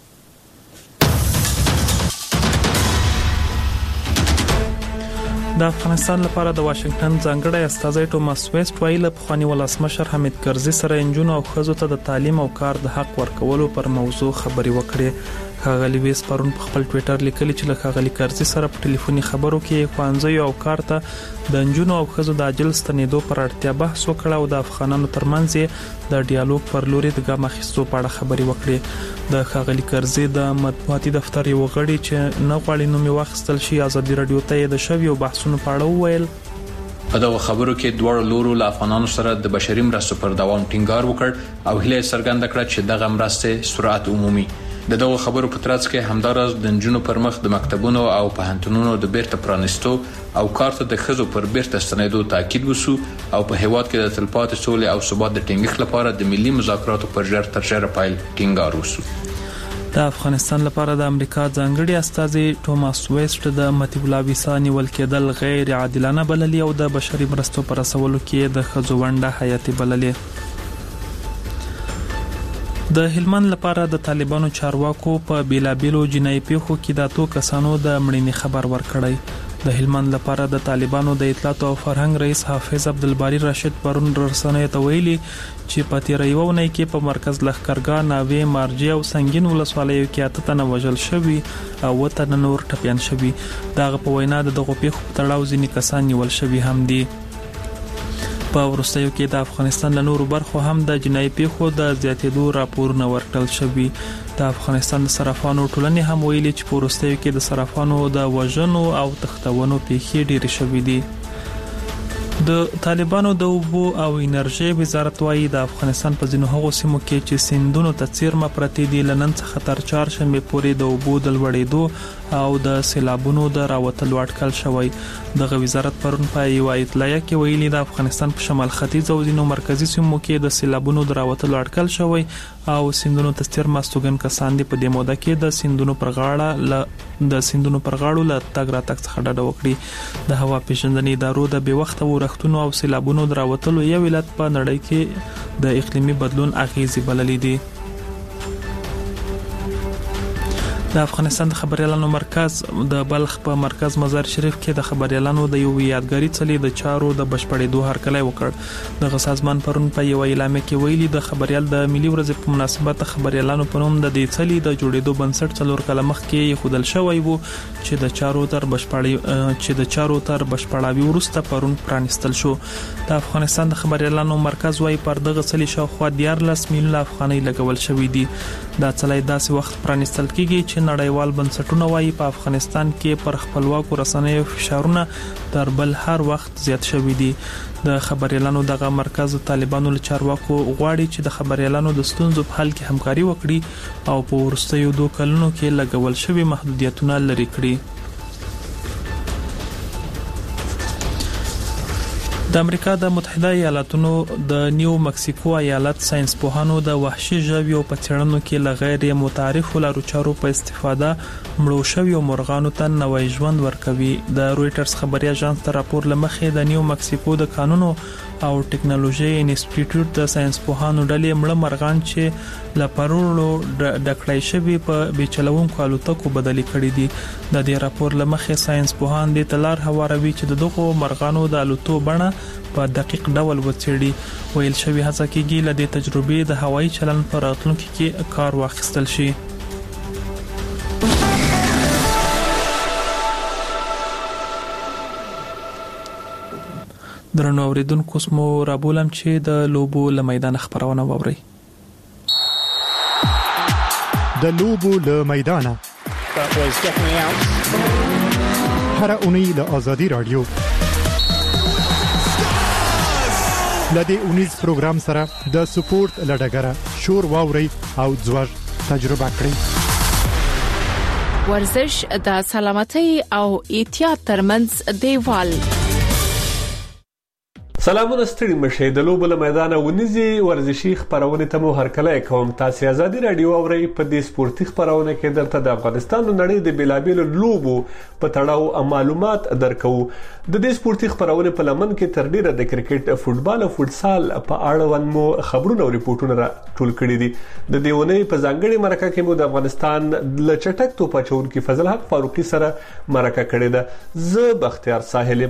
د افغانستان لپاره د واشنگټن ځانګړی استازی ټوماس ویسټ ویل پخوانی ولسمشر حمید کرزي سره انجونو او ښځو ته د تعلیم او کار د حق ورکولو پر موضوع خبري وکړې. ښاغلي ویس پرون په خپل ټویټر لیکلي چې له ښاغلي کرزي سره په ټلیفوني خبرو کې ښوونځیو او کار ته د انجونو او ښځو د عاجل ستنېدو پر اړتیا بحث وکړ او د افغانانو ترمنځ یې د ډیالوګ پر لوري د ګام اخیستو په اړه خبري وکړې. د ښاغلي کرزي د مطبوعاتي دفتر یو غړي چې نه غواړي نوم یې واخیستل شي ازادي رادیو ته یې د شویو بحثونو په اړه وویل. په دغه خبرو کې دوه لورو له افغانانو سره د بشري مرستو پر دوام ټینګار وکړ او هیله څرګنده کړه چې دغه مرستې سرعت عمومي. د دغه خبرو په ترڅ کې همدارس د نجونو پر مخ د مکتبونو او پوهنتونونو د بیرته پرانیستو او کار ته د ښځو پر بیرته ستنېدو تاکید وشو او په هیواد کې د تلپاتې سولې او ثبات د ټینګښت لپاره د ملي مذاکراتو پر ژر تر ژره پیل ټینګار وشو. د افغانستان لپاره د امریکا ځانګړي استازي ټوماس ویسټ د مطیع الله ویسا نیول کېدل غیر عادلانه بللي او د بشري مرستو پر رسولو کې د ښځو ونډه حیاتي بللې. د هلمند لپاره د طالبانو چارواکو په بیلابیلو جنایي پیښو کې د اتو کسانو د مړینې خبر ورکړی. د هلمند لپاره د طالبانو د اطلاعات او فرهنګ رئیس حافظ عبدالباری راشد پرون رسنیو ته ویلي چې په تیر یو اونۍ کې په مرکز لښکرګاه، ناوې، مارجې او سنگین ولسوالیو کې اته تنه وژل شوي او اووه تنه نور ټپیان شوي. دغه په وینا د دغو پیښو په تړاو ځینې کسان نیول شوي هم دي. په وروستیو کې د افغانستان له نورو برخو هم د جنایي پیښو د زیاتېدو راپورونه ورکړل شوي. د افغانستان د صرافانو ټولنې هم ویلي چې په وروستیو کې د صرافانو د وژنو او تښتونو پیښې ډېرې شوي دي. د طالبانو د اوبو او انرژي وزارت وايي د افغانستان په ځینو هغو سیمو کې چې سیندونو ته څیرمه پرتې دي له نن څخه تر چهارشنبې پورې د اوبو د لوړېدو او د سیلابونو د راوتلو اټکل شوی. دغه وزارت پرون په یوه اطلاعیه کې ویلي د افغانستان په شمال ختیځ او ځینو مرکزي سیمو کې د سیلابونو د راوتلو اټکل شوی او سیندونو ته څیرمه استوګن کسان دي په دې موده کې د سیندونو پر غاړه ل د سیندونو پر غاړو له تګ راتګ څخه ډډه وکړي. د هوا پیژندنې ادارو د بې وخته ورښتونو او سیلابونو د راوتلو یو علت په نړۍ کې د اقلیمي بدلون اغیزې بللې دي. د افغانستان د خبريالانو مرکز د بلخ په مرکز مزار شریف کې د خبريالانو د یو یادګاري څلي د چارو د بشپړېدو هرکلی وکړ. دغه سازمان پرون په یو اعلامیه کې ویلي د خبريال د ملي ورځې په مناسبت خبريالانو په نوم د دې څلي د جوړېدو بنسټ څلور کاله مخکې خودل شوی وو چې د چارو تر بشپړې چې د چارو تر بشپړاوي وروسته پرون پرانستل شو. د افغانستان د خبريالانو مرکز وايي پر دغه څلي شاوخوا دیارلس میلیونه افغانۍ لګول شوې دي. دا څلای داسې وخت پرانستل کیږي چې نړیوال بنسټونه وايي په افغانستان کې پر خپلواکو رسنیو فشارونه تر بل هر وخت زیات شوي دي. د خبريالانو دغه مرکز طالبانو له چارواکو غواړي چې د خبريالانو د ستونزو په حل کې همکاري وکړي او په ورستیو دوه کلونو کې لګول شوی محدودیتونه لري کړي. د امریکا د متحده ایالاتونو د نیو مکسیکو ایالت ساينس پوهانو د وحشي ژویو په څېړنو کې له غیر متعارفو لارو چارو په استفاده مړو شویو مرغانو ته نوې ژوند ورکوي. د رويټرز خبري اژانس ته راپور لمخې د نیو مکسیکو د قانونو او ټکنالوژي انسټیټیوټ د ساينس پوهانو ډلې مړه مرغان چې له پرورو ډکړای شوی په بیچلونکو الوتکو بدلی کړي دي. د دې راپور لمخې ساينس پوهان د تلار هواروي چې د دغو مرغانو د الوتو بڼه په دقیق ډول وڅېړي. ویل شوی هڅه کیږي له دې تجربې د هوایي چلن پر راتلونکو کې کار واخیستل شي. درنو اوریدونکو سمو رابولم چې د لوبو له میدان خبرونه ووري. د لوبو له میدان هر اونۍ له آزادی رادیو لدې اونیز پروګرام سره د سپورت لډګره شور واوري او ځوړ تجربه کړئ. ورزش د سلامتۍ او احتیاط ترمنځ دیوال. سلامونه ستړي مشه د لوبو له میدان ونیزي ورزشي خبرونه ته مو هرکله کوم. تاسو آزادی رادیو اوري په دې سپورتي خبرونه کې درته د افغانستان نړۍ د بیلابیلو لوبو په تړاو معلومات درکو. د دې سپورتي خبرونه په لمن کې تر ډیره د کرکټ، فوتبال او فوتسال په اړه مو خبرونه او ریپورتونه ټول کړي دي. د دې ونې په ځانګړي مرکه کې مو د افغانستان ل چټک توپ اچونکو فضل حق فاروقي سره مرکه کړې ده. زه بختیار ساحل.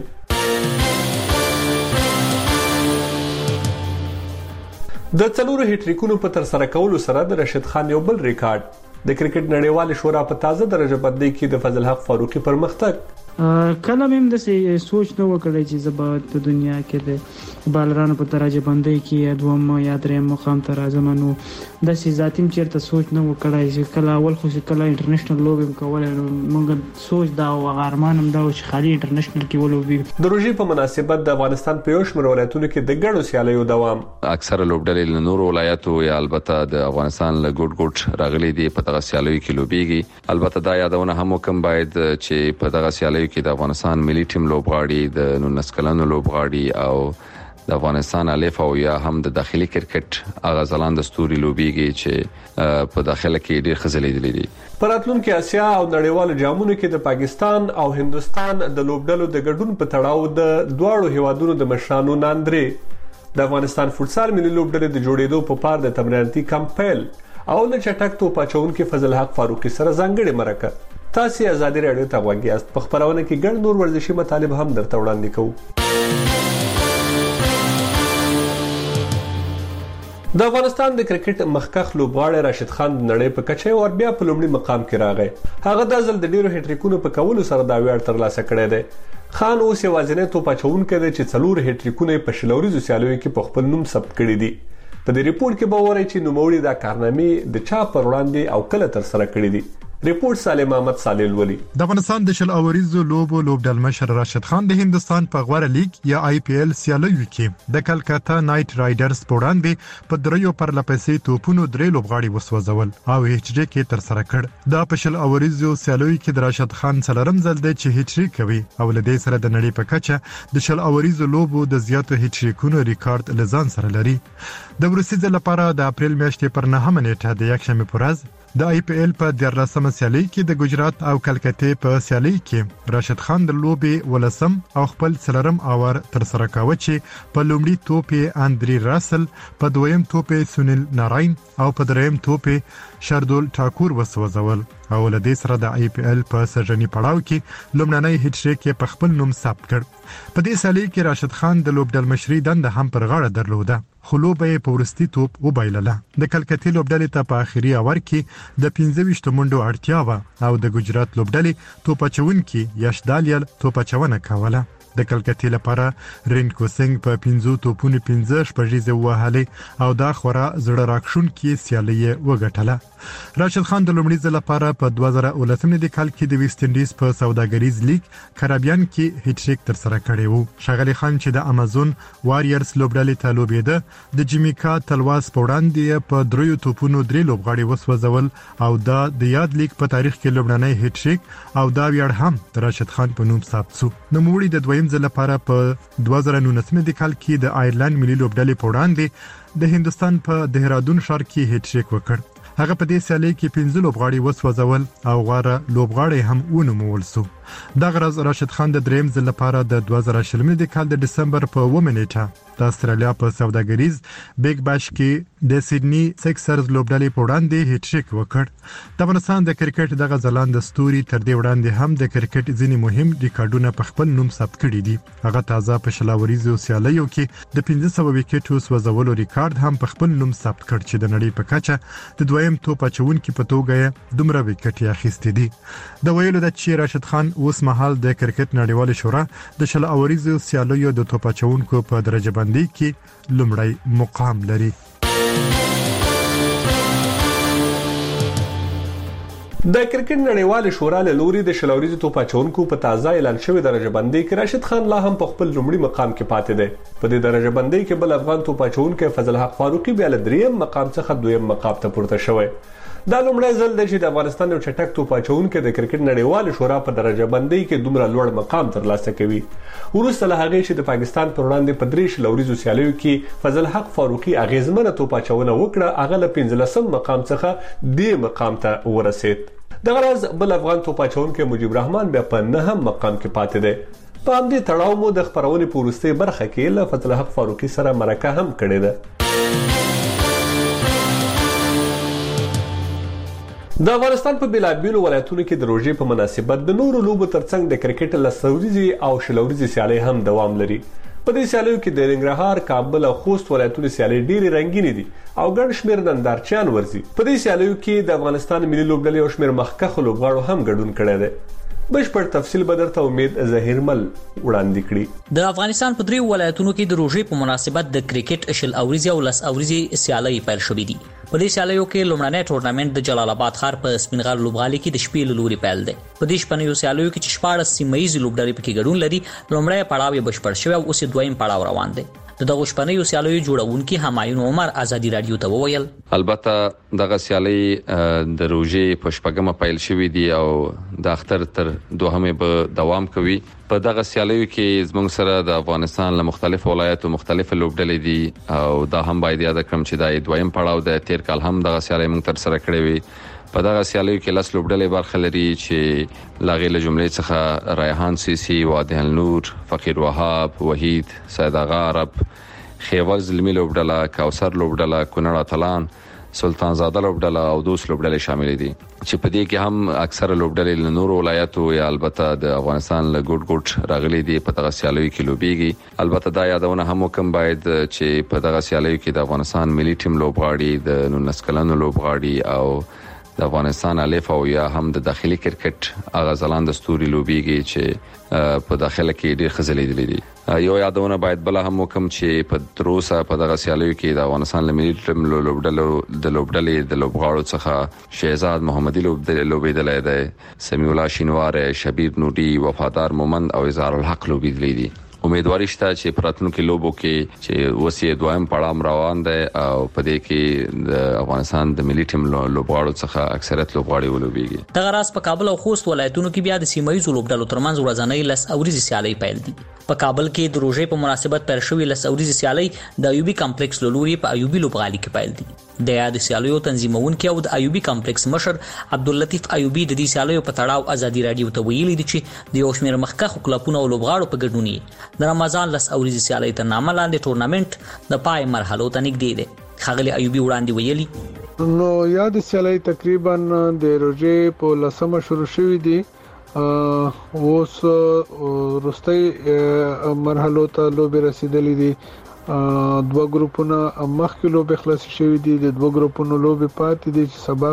د څلورو هټریکونو په تر سره کولو سره د رشید خان یو بل ریکارډ د کرکټ نړیوال شورا په تازه درجه بندۍ کې د فضل حق فاروقي پرمختګ. کله هم د سوچ نه وکړی چې زبات په دنیا کې د بالرانو په درجه بندۍ کې دوم یا دریم مقام ته راځم. نو د سي ذاتیم چیرته سوچ نه وکړای چې کله اول خو چې کله انټرنیشنل لوب کول موږ سوچ دا او ارمان هم دا چې خالي انټرنیشنل کې ولوبي. د روژې په مناسبت د افغانستان په یو شمېر ولایتونو کې د ګډو سیالیو دوام. اکثره لوبډلې له نورو ولایتو یا البته د افغانستان له ګډ ګډ راغلي دي په دغه سیالیو کې لوبيږي. البته دا یادونه هم کوم باید چې په دغه سیالیو کې د افغانستان ملي ټیم لوبغاړي، د نولس کلنو لوبغاړي او د افغانستان الف او یا هم د داخلي کرکټ هغه ځلان د ستوري لوبيږي چې په داخله کې ډېر خزلېدلې دي. په راتلونکي اسیا او نړیوالو جامونو کې د پاکستان او هندستان د لوبډلو د ګډون په تړاو د دواړو هیوادونو د مشرانو ناندرې د افغانستان فوتسال ملي لوبډلې د جوړېدو په پار د تمریناتي کمپ پیل او د چټک توپ اچونکو فضل حق فاروقي سره ځانګړي مرکه. تاسو آزادی رادیو ته غوږیاست. په خبرونه کې ګڼ نور ورزشي مطالب هم درته وړاندې کوو. د افغانستان د کرکټ مخکخ لوبغاړی راشد خان د نړۍ په کچه او بیا په لومړي مقام کې راغی. هغه د ځل د ډیرو هټریکونو په کولو سره دا ویاړ ترلاسه کړی دی. خان اوس یوازینی توپ اچونکی دی چې څلور هټریکونه په شلوريزو سیالیو کې په خپل نوم ثبت کړي دي. په دې ریپورت کې به وایي چې نوموړي دا کارنامې د چا پر وړاندې او کله تر سره کړي دي. ریپورت سالم احمد صالح ولي. د افغانستان د شل اوریزو لوبو لوبډل مشر راشد خان د هندستان په غوړه لیگ یا آی پی ایل سیالیو کې د کلکتا نایټ رایډرز په وړاندې په دریو پر لپسې توپونو درې لوبغاړي وسوځول او هچ ډی کې تر سره کړ. د پشل اوریزو سیالیو کې د راشد خان څلورم ځل دی چې هچ ډی کوي او له دې سره د نړۍ په کچه د شل اوریزو لوبو د زیاتو هچ ډیونو ریکارډ لزان سره لري. د ورسېد لپاره د اپریل میاشتې پر نهمه نیټه د یکشنبه پر ورځ د آی پی ایل په دیارلسمه سیالي کې د ګجرات او کلکتې په سیالي کې راشد خان د لوبې ولسم او خپل څلورم اور تر سره کاوه چې په لومړي توپ اندري راسل، په دویم توپ سنیل ناراین او په دریم توپ شردول ټاکور وسوځول او له دې سره د آی پی ایل په سرجنی پړاو کې لومړنی هټ ټریک په خپل نوم ثبت کړ. په دې سیالي کې راشد خان د لوبډل مشري دنده هم پر غاړه درلوده خو لوبه په ورستي توپ وبایلله. د کلکتې لوبډلې ته په اخري اور کې د پنځه ویشت منډو اړتیا و او د ګجرات لوبډلې توپ اچونکي یش دالیل توپ اچونه کوله. د کلکتې لپاره رینکو سنگ په پنځو توپونو پنځه شپږیزه وهلې او دا خورا زړه راکښونکې سیالي وګټله. راشد خان د لومړي ځل لپاره په دوه زره ولسم د کال کې د ویسټ انډیز په سوداګریز لیگ کریبیان کې هټ ټریک تر سره کړی وو. شغلی خان چې د امازون واريرز لوبډلې ته لوبېده د جمیکا تلواس په وړاندې په دریو توپونو درې لوبغاړي وسوځول او دا د یاد لیگ په تاریخ کې لومړنی هټ ټریک او دا ویاړ هم د راشد خان په نوم ثبت شو. نوموړي د دویم ځل لپاره په دوه زره نولسم د کال کې د آیرلند ملي لوبډلې په وړاندې د هندستان په دهرادون ښار کې هټ ټریک وکړ. هغه په دې سیالي کې پنځه لوبغاړي وسوځول او غوړه لوبغاړي هم ونومول شو. دا غرض راشد خان د دریم ځل لپاره د دوه زره شلم د کال د دسمبر په اووه نیټه د استرالیا په سوداګریز بیگ باش کې د سیدنی سکسرز لوبډلې په وړاندې هټ ټریک وکړ. د افغانستان د کرکټ دغه ځلاند ستوري تر دې وړاندې هم د کرکټ ځینی مهم ریکارډونه په خپل نوم ثبت کړي دي. هغه تازه په شلاوريزو سیالیو کې د پنځه سوه وکټو سوځولو ریکارډ هم په خپل نوم ثبت کړ چې د نړۍ په کچه د دویم توپ اچونکي په توګه دومره وکټ اخیستې دي. د ویلو د چې راشد خان اوس مهال د کرکټ نړیوال شورا د شلاوريزو سیالیو د توپ اچونکو په درجه بندي کې لومړی مقام لري. د کرکټ نړیوال شورا له لوري د شلاوريزو توپ اچونکو په تازه اعلان شوی درجه بندي کې راشد خان لا هم په خپل لومړي مقام کې پاتې دی. په دې درجه بندي کې بل افغان توپ اچونکو فضل حق فاروقي بیا له دریم مقام څخه دویم مقام ته پورته شوی. دا لومړی ځل دی چې د افغانستان یو چټک توپ اچونکی د کرکټ نړیوال شورا په درجه بندۍ کې دومره لوړ مقام ترلاسه کوي. وروسته له هغې چې د پاکستان پر وړاندې په درې شلوریزو سیالیو کې فضل حق فاروقي اغیزمنه توپ اچونه وکړه، هغه له پنځلسم مقام څخه دې مقام ته ورسید. دغه راز بل افغان توپ اچونکی مجيب رحمان بیا په نهم مقام کې پاتې دی. په همدې تړاو مو د خپرونې په وروستۍ برخه کې له فضل حق فاروقي سره مرکه هم کړې ده. د افغانستان په بیلابیلو ولایتونو کې د روژې په مناسبت د نورو لوبو ترڅنګ د کرکټ لسوريزي او شلوريزي سیالۍ هم دوام لري. په دې سیالیو کې د ننګرهار، کابل او خوست ولایتونو سیالۍ ډېرې رنګینې دي او ګڼ شمېر نندارچیان ورځي. په دې سیالیو کې د افغانستان ملي لوبډلې او شمېر مخکښو لوبغاړو هم ګډون کړی دی. بشپړ تفصیل به درته امید ظهیرمل وړاندې کړي. د افغانستان په دریو ولایتونو کې د روژې په مناسبت د کرکټ شل اوریزي او لس اوریزي سیالۍ پیل شوې دي. په دې سیالیو کې لومړنی ټورنمنت د جلال آباد ښار په سپینغر لوبغالي کې د شپې له لوري پیل دی. په دې شپنیو سیالیو کې چې شپاړس سیمه ییزې لوبډلې پکې ګډون لري، لومړی پړاو یې بشپړ شوی او اوس دویم پړاو روان دی. د دغه شپنیو سیالیو جوړونکي همایون عمر ازادي رادیو ته وویل: البته دغه سیالي د روژې په شپږمه پیل شوې دي او د اختر تر دوهمه به دوام کوي. په دغه سیالیو کې زموږ سره د افغانستان له مختلفو ولایتو مختلف لوبډلې دي او دا هم باید یاد کړم چې دا دویم پړاو د تیر کال هم دغه سیالي موږ تر سره کړې وي. په دغه سیالیو کې لس لوبډلې برخه لري چې لاغې له جملې څخه ریحان سیسی، وادي النور، فقیر وهاب، وحید، سید اغا عرب، خیوال زلمی لوبډله، کوثر لوبډله، کونړ اتلان، سلطان زاده لوبډله او دوس لوبډلې شامل دي چې په دې کې هم اکثره لوبډلې له نورو ولایتو یا البته د افغانستان له ګډ ګډ راغلي دي په دغه سیالیو کې لوبېږي. البته دا یادونه هم وکم باید چې په دغه سیالیو کې د افغانستان ملي ټیم لوبغاړي، د نولس کلنو لوبغاړي او د افغانستان الف او یا هم د داخلي کرکټ هغه ځلاند ستوري لوبېږي چې په داخله کې ډېر خزلې دي. یو یادونه باید بل هم وکم چې په تروسه په دغه سیالیو کې د افغانستان ملي ټیم لوبډلو د لوبډلې د لوبغاړو څخه شهزاد محمدي لوبېدلی دی، سمیع الله شینوار، شبیر نوري، وفادار مومند او اظهار الحق لوبېدلی دي. امیدواري شته چې په راتلونکي لوبو کې چې وسې دویم پړاو روان دی او په دې کې د افغانستان د ملي ټیم لوبغاړو څخه اکثریت لوبغاړي ولوبېږي. دغه راز په کابل او خوست ولایتونو کې بیا د سیمه ییزو لوبډلو ترمنځ ورځنۍ لس اوریزي سیالۍ پیل دي. په کابل کې د روژې په مناسبت پیل شوې لس اوریزي سیالۍ د ایوبي کمپلیکس له لوري په ایوبي لوبغالي کې پیل دي. د یاد سیالیو تنظیمونکي او د ایوبي کمپلیکس مشر عبداللطیف ایوبي د دې سیالیو په تړاو ازادي رادیو ته ویلي دي چې د یو شمېر مخکښو کلبونو او لوبغاړو په ګډون یې د رمضان لس اوریزي سیالۍ تر نامه لاندې ټورنمنټ د پای مرحلو ته نږدې دی. ښاغلي ایوبي وړاندې ویلي: نو یاد سیالۍ تقریبا د روژې په لسمه شروع شوې دي، اوس وروستۍ مرحلو ته لوبې رسیدلې دي. دوه ګروپونه مخکې لوبې خلاصې شوې دي، د دوه ګروپونو لوبې پاتې دي چې سبا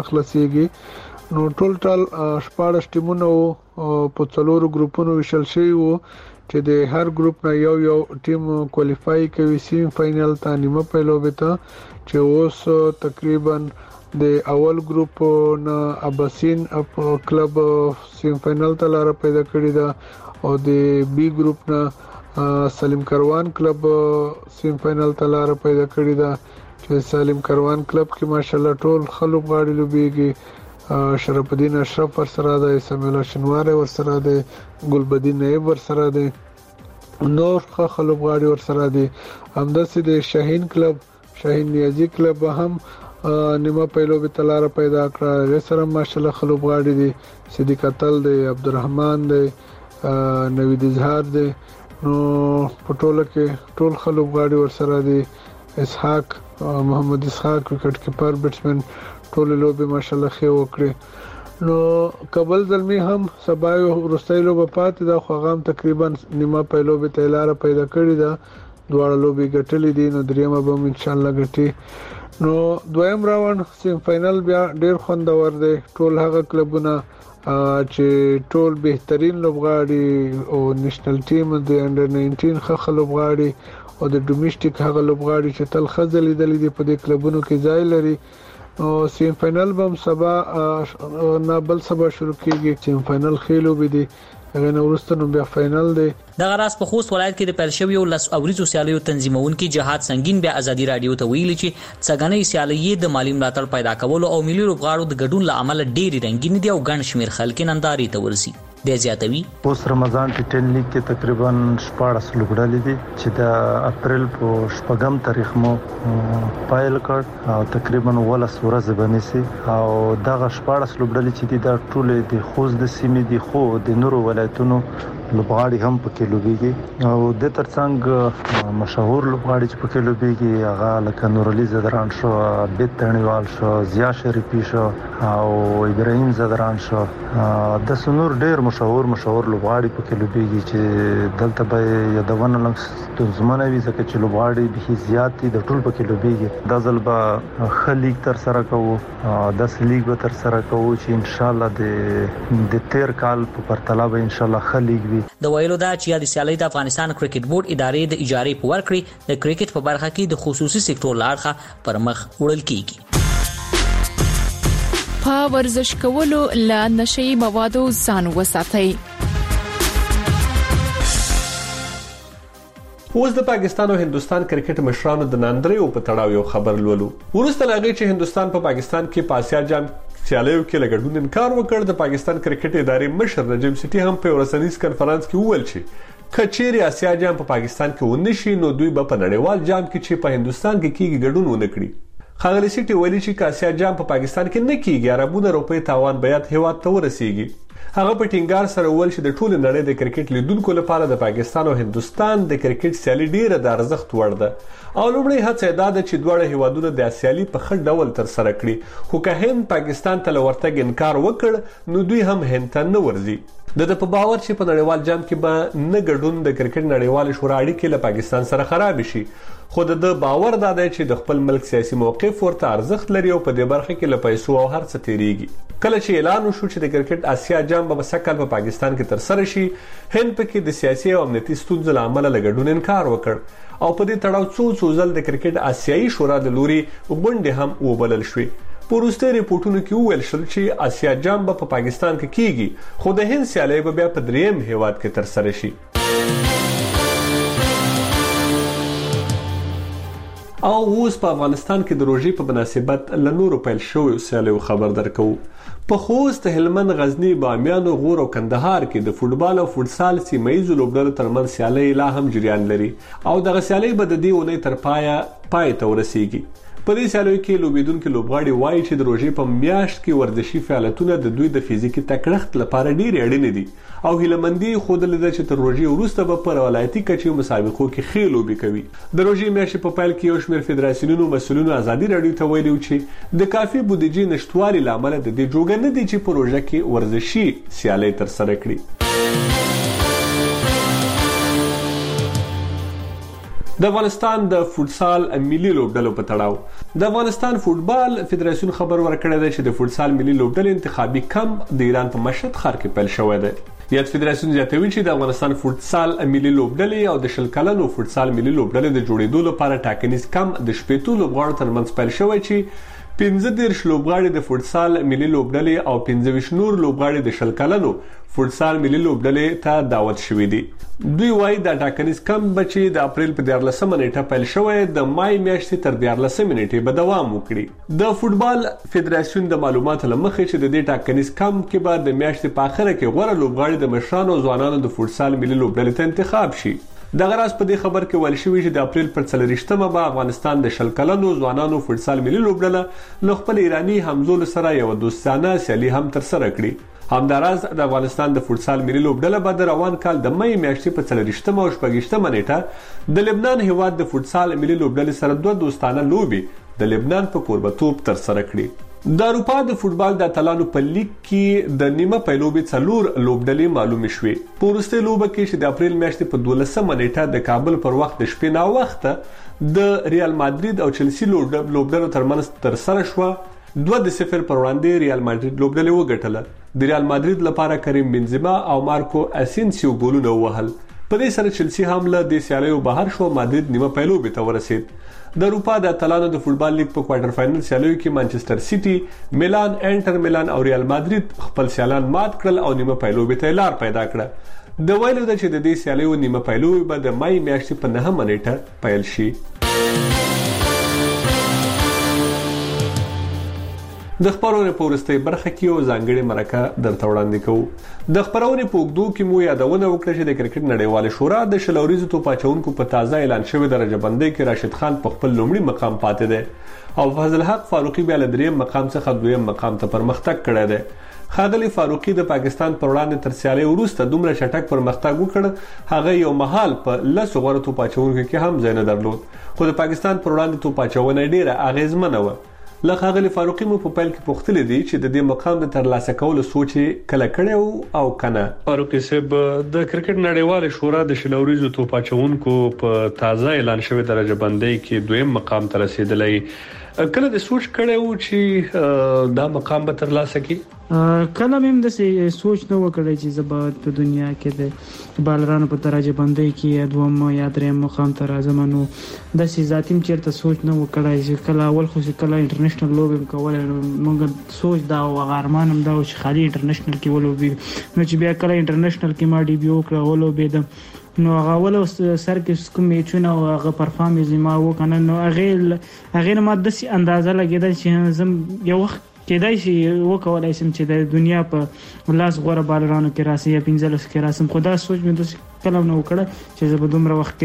خلاصېږي. نو ټول ټال شپاړس ټیمونه په څلورو ګروپونو ویشل شوي وو چې د هر ګروپ نه یو یو ټیم کوالیفای کوي سیم فائنل ته نیمه پیلوبه ته چې اوس تقریبا د اول ګروپ نه اباسین اپ کلب سیم فائنل ته لار پیدا کړی دا او د بی ګروپ نه سلیم کروان کلب سیم فائنل ته لار پیدا کړی دا چې سلیم کروان کلب کې ماشاءالله ټول خلک غاړي لوبيږي شرف الدین اشرف ور سره ده سمیلا شنوار ور سره ده ګلبدین نایب ور سره ده نور خلک غاړي ور سره دي همداسې د شاهین کلب شاهین نیازی کلب هم نیمه پیلوبه تلار پیدا کړه غیر سره ماشاءالله خلک غاړي دي صدیق قتل دی عبدالرحمن دی نوید اظهار دی نو پټوله کې ټول خلک غاړي ور سره دي اسحاق محمد اسحاق کرکټ کیپر بیټسمن ټول لوبي ماشاءالله خې وکړي نو کابل زلمی هم سبای ورستای لوبه پاتې دا خوغام تقریبا نیمه پیلوبه تلار پیدا کړی دا دواړه لوبي ګټلې دي نو دریمه به ان شاء الله ګټي نو دویم راوند سیم فائنل بیا ډیر خوندور دی ټول هغه کلبونه چې ټول بهترین لوبغاړي او نېشنل ټیم د انډر ناینټین خخ لوبغاړي او د ډومېسټک هغه لوبغاړي چې تل خزل لیدل دي په دې کلبونو کې ځای لري او سیم فائنل به سبا نه بل سبا شروع کیږي سیم فائنل خېلو به دي هغه نو ورسته نو بیا فائنل دی د غراس په خوست ولایت کې د پیل شوی لس اوریزو سیالیو تنظیمونکي جهاد سنگین بیا ازادي رادیو ته ویلي چې څنګه سیالي د مالی ملاتړ پیدا کول او ملي لوبغاړو د ګډون لامل ډېری رنگین دي او ګڼ شمیر خلک ننداري ته ورسي د زیاتوي اوس رمضان ټي ټن لیګ کې تقریبا شپږ لوبډلې دي چې د اپریل په شپږم تاریخ مو پایل کړ او تقریبا ولس ورځ باندې او دغه شپږ لوبډلې چې دي د ټولې د خوست د سیمې دي خو د نورو ولایتونو لوبغاړي هم پکې لوبيږي او د ترڅنګ مشهور لوبغاړي چې پکې لوبيږي هغه لکه نور علي زدران شو بیت تڼیوال شو زیا شریفي شو او ابراهيم زدران شو د سنور ډېر مشهور مشهور لوبغاړي پکې لوبيږي چې دلته به یادونه لنګ زمونه وی ځکه چې لوبغاړي به زیات دي د ټول پکې لوبيږي د ځلبا خلیګ تر سره کوو د سلیګ به تر سره کوو چې ان شاء الله د د تیر کال په پرتله به ان شاء الله خلیګ د ویلو دا چې د سیالي د افغانستان کرکټ بورډ ادارې د اجارې په ورکړې د کرکټ په برخه کې د خصوصي سکتور لاړخه پر مخ وړل کیږي په ورزش کولو لا نشي موادو ځان وساتئ اوس د پاکستان او هندستان کرکټ مشرانو د ناندریو په تړاو یو خبر لولو ورسته لاغي چې هندستان په پاکستان کې په آسیا جام سیالیو کې لګډون انکار وکړ د پاکستان کرکټ ادارې مشر نجم سټي هم په ورسنیز کانفرنس کې وویل چې کچېری آسیا جام په پاکستان کې ونشي نو دوی به په نړیوال جام کې چې په هندستان کې کیږي ګډون ونه کړي خاغلی سټي ویلي چې آسیا جام په پاکستان کې نه کیږي عربونه روپې تاوان بیات هیواد ته ورسیږي هغه په ټینګار سره وویل چې د ټول نړۍ د کرکټ لیدونکو لپاره د پاکستان او هندستان د کرکټ سیالي ډیره د ارزښت وړ ده او لومړی هڅه دا ده چې دواړه هیوادونه د سیالي په ښه ډول تر سره کړي خو که هند پاکستان ته لورتګ انکار وکړ نو دوی هم هند ته نه ورځي د د په باور چې په نړیوال جام کې به نه ګډون د کرکټ نړیوال شورا اړیکې له پاکستان سره خراب شي خو د باور دا دی چې د خپل ملک سیاسي موقف ورته ارزښت لري او په دې برخه کې له پیسو او هر څه تیریږي کله چې اعلان وشو چې د کرکټ آسیا جام به سکهال په پاکستان کې تر سره شي هند پکې د سیاسي او امنیتي ستونزو لامل له ګډون انکار وکړ او په دې تړاو څو څو ځل د کرکټ آسیایي شورا د لوري غونډې هم وبلل شوې په وروستي ریپورتونو کې وویل شول چې آسیا جام به په پاکستان کې کیږي خو د هند سیالي به بیا په دریم هیواد کې تر سره شي او اوس په افغانستان کې د روژې په مناسبت له نورو پیل شویو سیالیو خبر درکو په خوست هلمند غزنی بامیان غور او کندهار کې د فوټبال او فوټسال سیمایي لوبډلو ترمنځ سیالي لا هم جریان لري او دغه سیالي به د دې اونۍ تر پایه پای ته ورسیږي په دې سیالیو کې لوبیدونکو لوبغاړي وایي چې د روژې په میاشت کې ورزشي فعالیتونه د دوی د فزیکي تکړښت لپاره ډېر اړین دي او هیلمندي خودل د چې تر روژې وروسته به پر ولایتي کچې مسابقو کې ښې لوبې کوي د روژې میاشتې په پیل کې یو شمېر فدراسیونونو مسؤلینو ازادي راډیو ته ویلي چې د کافي بودیجې نشټوالي له امله د دې جوګه نه دي چې په روژه کې ورزشي سیالۍ ترسره کړي د افغانستان د فوټسال ملي لوبډلو په تړاو د افغانستان فوټبال فدراسیون خبر ورکړی دی چې د فوټسال ملي لوبډلې انتخابي کمپ د ایران په مشهد ښار کې پیل شوی دی یاد فدراسیون زیاتوي چې د افغانستان فوتسال ملي لوبډلې او د شل کلنو فوتسال ملي لوبډلې د جوړېدو لپاره ټاکنیز کم د شپږ لوبغاړو ترمنځ پیل شوی چې پنځه دیرش لوبغاړي د فوتسال ملي لوبډلې او پنځه ویشت نور لوبغاړي د شل کلنو فوتسال ملي لوبډلې ته دعوت شوي دي. دوی وایي د ټاکنیز کم بچي د اپریل په دیارلسمه نیټه پیل شوی د مای میاشتې تر دیارلسمه نیټې به دوام وکړي. د فوتبال فدراسیون د معلوماتو له مخې چې د دې ټاکنیز کم کې به د میاشتې په اخره کې غوره لوبغاړي د مشرانو ځوانانو د فوتسال ملي لوبډلې ته انتخاب شي. د غراس په دې خبر کې ویل شوی چې د اپریل پر څلورویشتمه به افغانستان د شل کلنو ځوانانو فوتسال ملي لوبډله له خپل ایرانی همزولو سره یو دوستانه سیالي هم ترسره کړي. همداراز د افغانستان د فوتسال ملي لوبډله به د روان کال د مې میاشتې په څلورویشتمه او شپږیشتمه نیټه د لبنان هیواد د فوتسال ملي لوبډلې سره دوه دوستانه لوبي د لبنان په کوربتوب ترسره کړي. د اروپا د فوتبال د اتلانو په لیګ کې د نیمه پیلوبي څلور لوبډلې معلومې شوې. په وروستۍ لوبه کې چې د اپریل میاشتې په دولسمه نیټه د کابل پر وخت د شپې نا وخته د ریال مادرید او چلسی لوبډلو ترمنځ ترسره شوه. دوه د صفر پر وړاندې ریال مادرید لوبډلې وګټله. د ریال مادرید لپاره کریم بنزما او مارکو اسینسیو ګولونه وهل. په دې سره چلسی هم له دې سیالیو بهر شو. مادرید نیمه پیلوبي ته ورسید. د اروپا د اتلانو د فوتبال لیګ په کوارټر فائنل سیالیو کې مانچستر سیټي، میلان، انټر میلان او ریال مادرید خپل سیالان مات کړل او نیمه پیلوبي ته لار پیدا کړه. د ویلو ده چې د دې سیالیو نیمه پیلوبي به د مای میاشتې په نهمه نیټه پیل شي. د خبرونې په وروستۍ برخه کې یو ځانګړې مرکه درته وړاندې کوو. د خبرونې په اوږدو کې مو یادونه وکړه چې د کرکټ نړیواله شورا د شل اوریزو توپ اچوونکو په تازه اعلان شوی درجه بندۍ کې راشد خان په خپل لومړي مقام پاتې دی او فضل حق فاروقي بیا له دریم مقام څخه دویم مقام ته پرمختګ کړی دی. ښاغلي فاروقي د پاکستان پر وړاندې تر سیالۍ وروسته دومره چټک پرمختګ وکړ. هغه یو مهال په لسو غوره توپ اچوونکو کې هم ځای نه درلود، خو د پاکستان پر وړاندې توپ اچونه ډیره اغیزمنه وه. له ښاغلي فاروقي مو په پیل کې پوښتلي دي چې د دې مقام د ترلاسه کولو سوچ کله کړی او کنه. فاروقي صاحب، د کرکټ نړیواله شورا د شل اوریزو توپ اچوونکو په تازه اعلان شوی درجه بندۍ کې دویم مقام ته رسیدلی. کله د سوچ کړی و چې دا مقام به ترلاسه کړي؟ کله مې د سوچ نه وکړی چې زه په دنیا کې د بالرانو په درجه بندۍ کې دوم یا دریم مقام ته راځم. نو د ذاتي چیرته سوچ نه وکړی چې کله اول خو کله انټرنیشنل لوبي کول موږ سوچ دا او غارمان هم دا چې خالي انټرنیشنل کې ولوبي. نو چې بیا کله انټرنیشنل کې ما ډیبیو کړ ولوبي دم نو هغه ول سر کې کوم میچونه او هغه پرفارمنس ما وکنه. نو هغه هغه ما د سي اندازه لګیدل چې زم یو وخت کېدای شي وکولای شم چې د دنیا په لاس غوره بالرانو کې راسي یا پنځلس کې راسم. خدا سوچ مې د کلم نو کړه چې زه به دومره وخت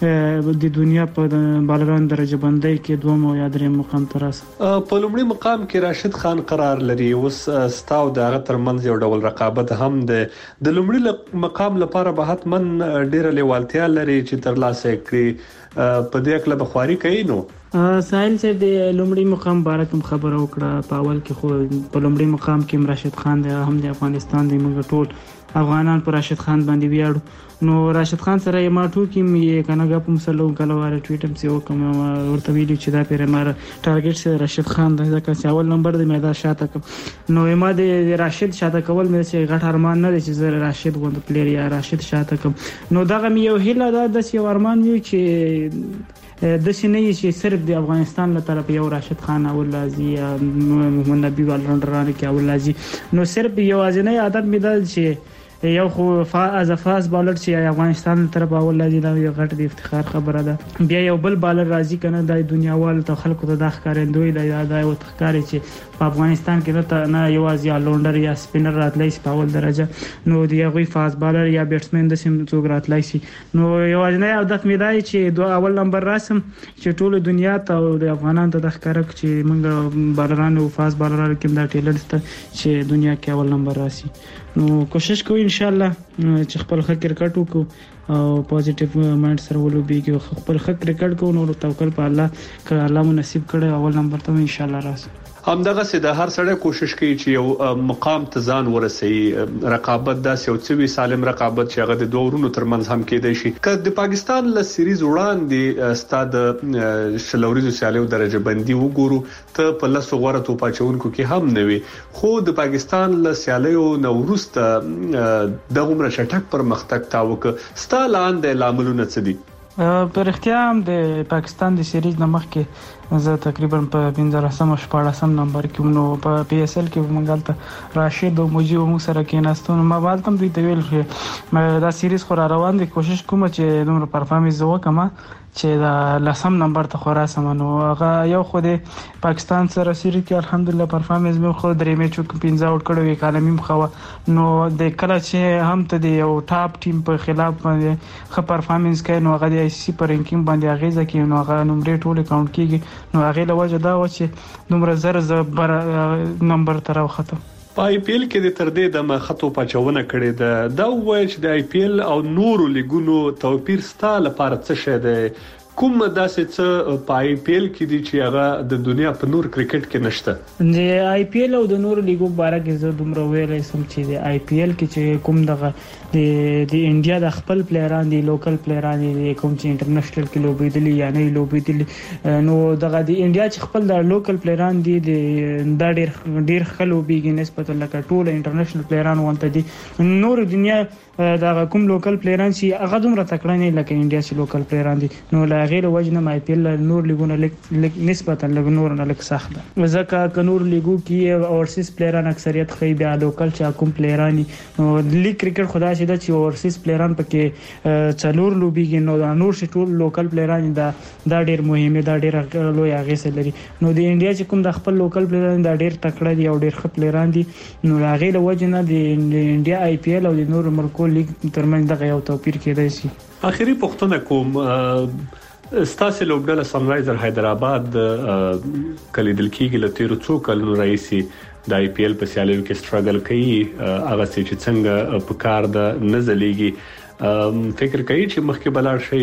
کې د دنیا په بالرانو درجه بندۍ کې دوم او یا دریم مقام ته راسم. په لومړي مقام کې راشد خان قرار لري. اوس ستاو د هغه ترمنځ یو ډول رقابت هم ده. د لومړي مقام لپاره به حتمن ډیره لیوالتیا لري چې ترلاسه کړي. په دې اکله بخواري کوي. نو ساحل صاحب د لومړي مقام باره کوم خبره وکړه. په اول کې خو په لومړي مقام کې راشد خان دی، هم د افغانستان دی، موږ ټول افغانان پر راشد خان باندې ویاړو. نو راشد خان سره ما ټوکی مې کنه غپ مسلو کله واره ټویټم سی وکم ورته ویلو چې دا پیر مار ټارګټ سره راشد خان د ځکه چې اول نمبر د میدان شاته کوم. نو ما د راشد شاته کول مې چې غټ ارمان نه دی چې زه راشد غوند پلیر یا راشد شاته کوم. نو دا غو یو هیله ده د یو ارمان وی چې د سینې چې صرف د افغانستان له طرف یو راشد خان او لازي محمد نبی والرندران کې او لازي. نو صرف یو ازنه عادت مې ده چې یو خو از فاز بالر چې افغانستان له طرف اول لازي دا یو غټ د افتخار خبره ده. بیا یو بل بالر راځي کنه د دنیا وال ته خلکو ته د ښکارندوی د یاد او تخکاری چې په افغانستان کې نه یو از یا لونډر یا سپینر راتلای شي په اول درجه. نو دی یو فاز بالر یا بیټسمن د سیم څوک راتلای شي. نو یو ازنه او د مېدای چې دوه اول نمبر راسم چې ټول دنیا ته د افغانانو ته د ښکارک چې موږ بالرانو فاز بالرانو کې د ټیلنټ ته چې دنیا کې اول نمبر راسي. نو کوشش کوو ان شاء الله چې خپل کرکټ وکړو او پوزټیو مایند سره ولوبېږي خپل ښه کرکټ کوو نو توکل په الله که الله مو نصیب کړي اول نمبر ته ان شاء الله راسي. همدغه سي د هر سړی کوشش کوي چې یو مقام ته ځان ورسوي. رقابت داسې او څوي سالم رقابت چې هغه د دوه ورونو ترمنځ هم کېدای شي. که د پاکستان له سیریز وړاندې ستاد شلوريزو سیالیو درجه بندي وګورو ته په لاسو غوړه توپا چونکو کې هم نه وي خو د پاکستان له سیالیو نو ورسته د عمر شټک پر مختک تاوک ستالان د لاملونه څه دي؟ پر اختیار د پاکستان د سیریز نمخ کې زه تقریبا په پنځلسم شپاړسم نمبر کې نو په پی اس ال کې منګلته راشد او مجيب مو سره کې ناستون ما بالتم دوی ته ویل چې دا سیریز خو روان دي کوشش کوم چې دومره پرفارمنس وکم چې دا لسم نمبر ته خورا سمنو هغه یو خو د پاکستان سره سیریز کې الحمدلله پرفارمنس مې خو درې میچو کې پنځه آوټ کړو وی کالمیم خو نو د کله چې هم ته د یو ټاپ ټیم په خلاف باندې خو پرفارمنس کوي نو هغه د آی سی پر رینکینګ باندې اغیزه کوي نو هغه نمبر ټول کاونټ کیږي نو هغه له وجه دا و چې نمبر زر زبر نمبر تر وخته په آی پی ایل کې د تر دې د مخاطو پچونه کړي ده دا وایي چې د آی پی ایل او نورو لیګونو توپیر ستاله لپاره څه شه ده کوم داسې څه په آی پی ایل کې دي چې هغه د دنیا په نور کرکټ کې نشته؟ د آی پی ایل او د نور لیګو باره کې زه دومره ویلای سم چې د آی پی ایل کې چې کوم دغه د د انډیا د خپل پلیران دي لوکل پلیران دي کوم چې انټرنیشنل کې لوبېدلي یا نه لوبېدلي نو دغه د انډیا چې خپل د لوکل پلیران دي د دا ډیر ډیر خلوبېږي نسبت لکه ټول انټرنیشنل پلیران وانت دي نور دنیا دا کوم لوکل پلیران چې هغه دومره تکړه نه لکه انډیا چې لوکل پلیران دي نو لا غیر وجنه مای پی ایل نور لیګونه نسبتا لګ نور نه لګ سخت ده ځکه ک نور لیګو کې اورسیس پلیران اکثریت خې بیا لوکل چې کوم پلیران نو لیګ کرکټ خدا چې د چې اورسیس پلیران پکې څلور لوبيږي نو دا نور چې ټول لوکل پلیران دا دا ډیر مهمه دا ډیر لوی اغیزه لري نو د انډیا چې کوم د خپل لوکل پلیران دا ډیر تکړه دي او ډیر ښه پلیران دي نو هغه له وجنه د انډیا آی پی ایل او د نور ملکو لیګ ترمنځ دغه یو توپیر کېدای شي. اخیری پوښتنه کوم ستاسو لوبډله سنرایزر حیدرآباد کلیدل کېږي له تیر څو کلونو راځي د آی پی ایل په سیالیو کې سټرګل کوي هغه چې څنګه په کار د نزلېږي فکر کوي چې مخکې بلار شي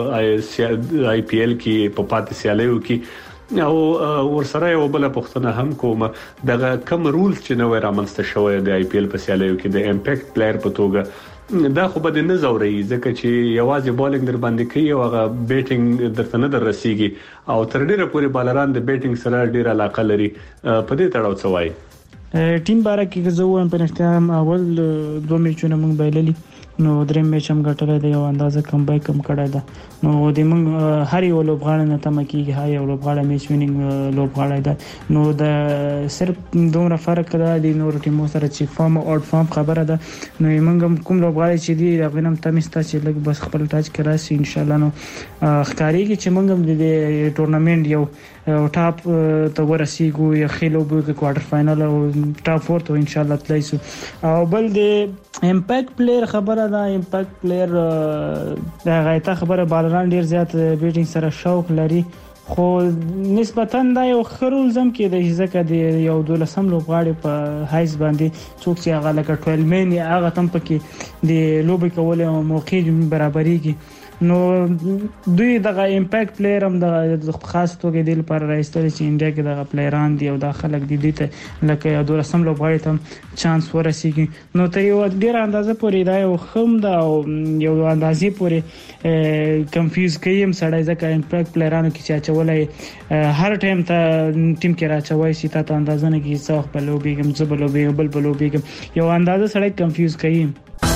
په آی پی ایل کې په پاتې سیالیو کې او ورسره یو بل پوښتنه هم کوم دغه کم رولز چې نو رامنځته شوی د آی پی ایل په سیالیو کې د امپیکټ پلیئر په توګه دا خو به نه زوري ځکه چې یوازې بالینګ در باندې کوي او هغه بیټینګ درته نه در رسیږي او تر ډیره پورې بالران د بیټینګ سره ډیر علاقه لري په دې تړاو څه وایي؟ ټیم باره کې زه وایم په نشته اول دوه میچونه موږ بایللي نو دریم میچ هم ګټل دی او اندازه کم بای کم کړه ده نو د موږ هر یو لوبغاړی نه تم کیږي هر یو لوبغاړی میچ وینینګ لوبغاړی ده نو د صرف دومره فرق ده د نور ټیمو سره چې فارم او اؤټ فارم خبره ده نو موږ کوم لوبغاړی چې دی دا غنم تمستا چې لګ بس خپل ټاچ کرا سي ان شاء الله نو ښکاریږي چې موږ د ټورنمنت یو ټاپ ته ورسیږو یا خېلو به کوارټر فائنل او ټاپ فور ته ان شاء الله تلایسو او بل د امپیکټ پلیئر خبره دا امپیکټ پلیئر دا غایته خبره بالران ډیر زیات بیټینګ سره شوق لري خو نسبتا دا یو خرول زم کې د ځکه د یو دولسم لوبغاړي په هایز باندې څوک چې هغه لکه ټویل مین هغه تم پکې د لوبي کول موقع برابرېږي نو دوی دغه امپیکټ پلیئر هم د خاص توګه د لپاره راځي چې انډیا کې دغه پلیئران دی او د خلک دي ته لکه یو دولسم لوبغاړي ته چانس ورسیږي نو ته یو ډیر اندازه پورې دا یو خم دا او یو اندازې پورې کنفیوز کیم سړی ځکه امپیکټ پلیئرانو کې چې چولای هر ټایم ته ټیم کې راچوي چې تا اندازه نه کې څوک په لوبېګم څه په لوبېګم بل په لوبېګم یو اندازه سړی کنفیوز کیم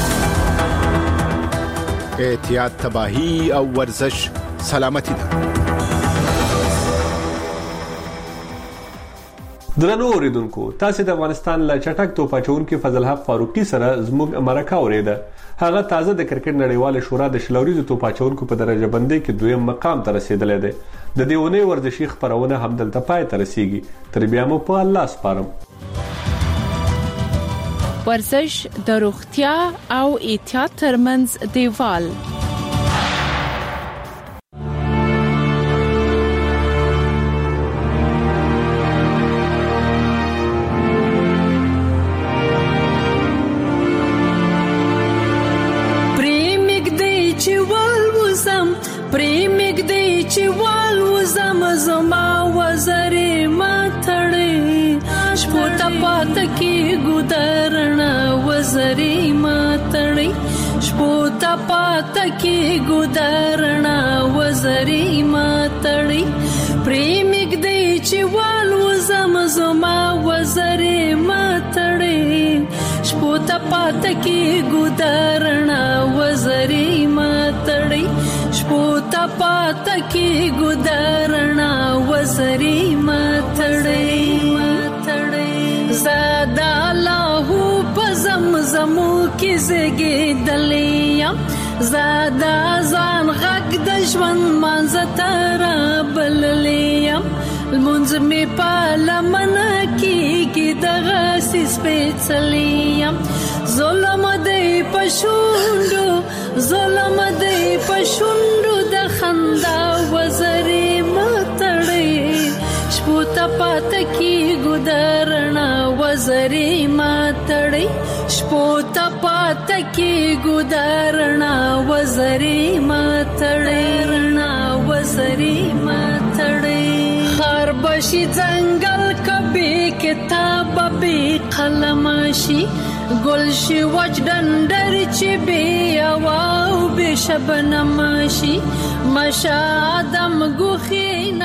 احتیاط تباہی او ورزش سلامتی ده. درنو اوریدونکو تاسو د افغانستان له چټک توپاچونکو فضل حق فاروقي سره زموږ مرکه اوریده هغه تازه د کرکټ نړیوال شورا د شلوريزو توپاچونکو په درجه بندي کې دویم مقام ته رسیدلی دی د دې ونې ورزشي خبرونه هم دلته پای ته رسیږي تر بیا مو په الله سپارم. ورزش د روغتیا او احتیاط ترمنځ دیوال شپوتا پاتا کی ګودرنا وزري ماتړي شپوتا پاتا کی ګودرنا وزري ماتړي پریمګ دی چې والو زم زما وزري ماتړي شپوتا پاتا کی ګودرنا وزري ماتړي شپوتا پاتا کی ګودرنا وزري ماتړي زادا لاهو پزمزمو کی زګي دلیا زادا ځان غږ د ژوند منځتر بللیا المنځ می پالمن کی کی دغه سپېڅلیا ظلم دی پښوندو ظلم دی پښوندو د خندا وزري ماتړي شپوتا پاتا کی ګودرنا وزري ماتړي شپوتا پاتا کی ګودرنا وزري ماتړي رنا وزري ماتړي خربشي ځنګل کبي کتاب به قلمشي گلشي وجدندر چې بي او به شبنمشي مشادم ګوخي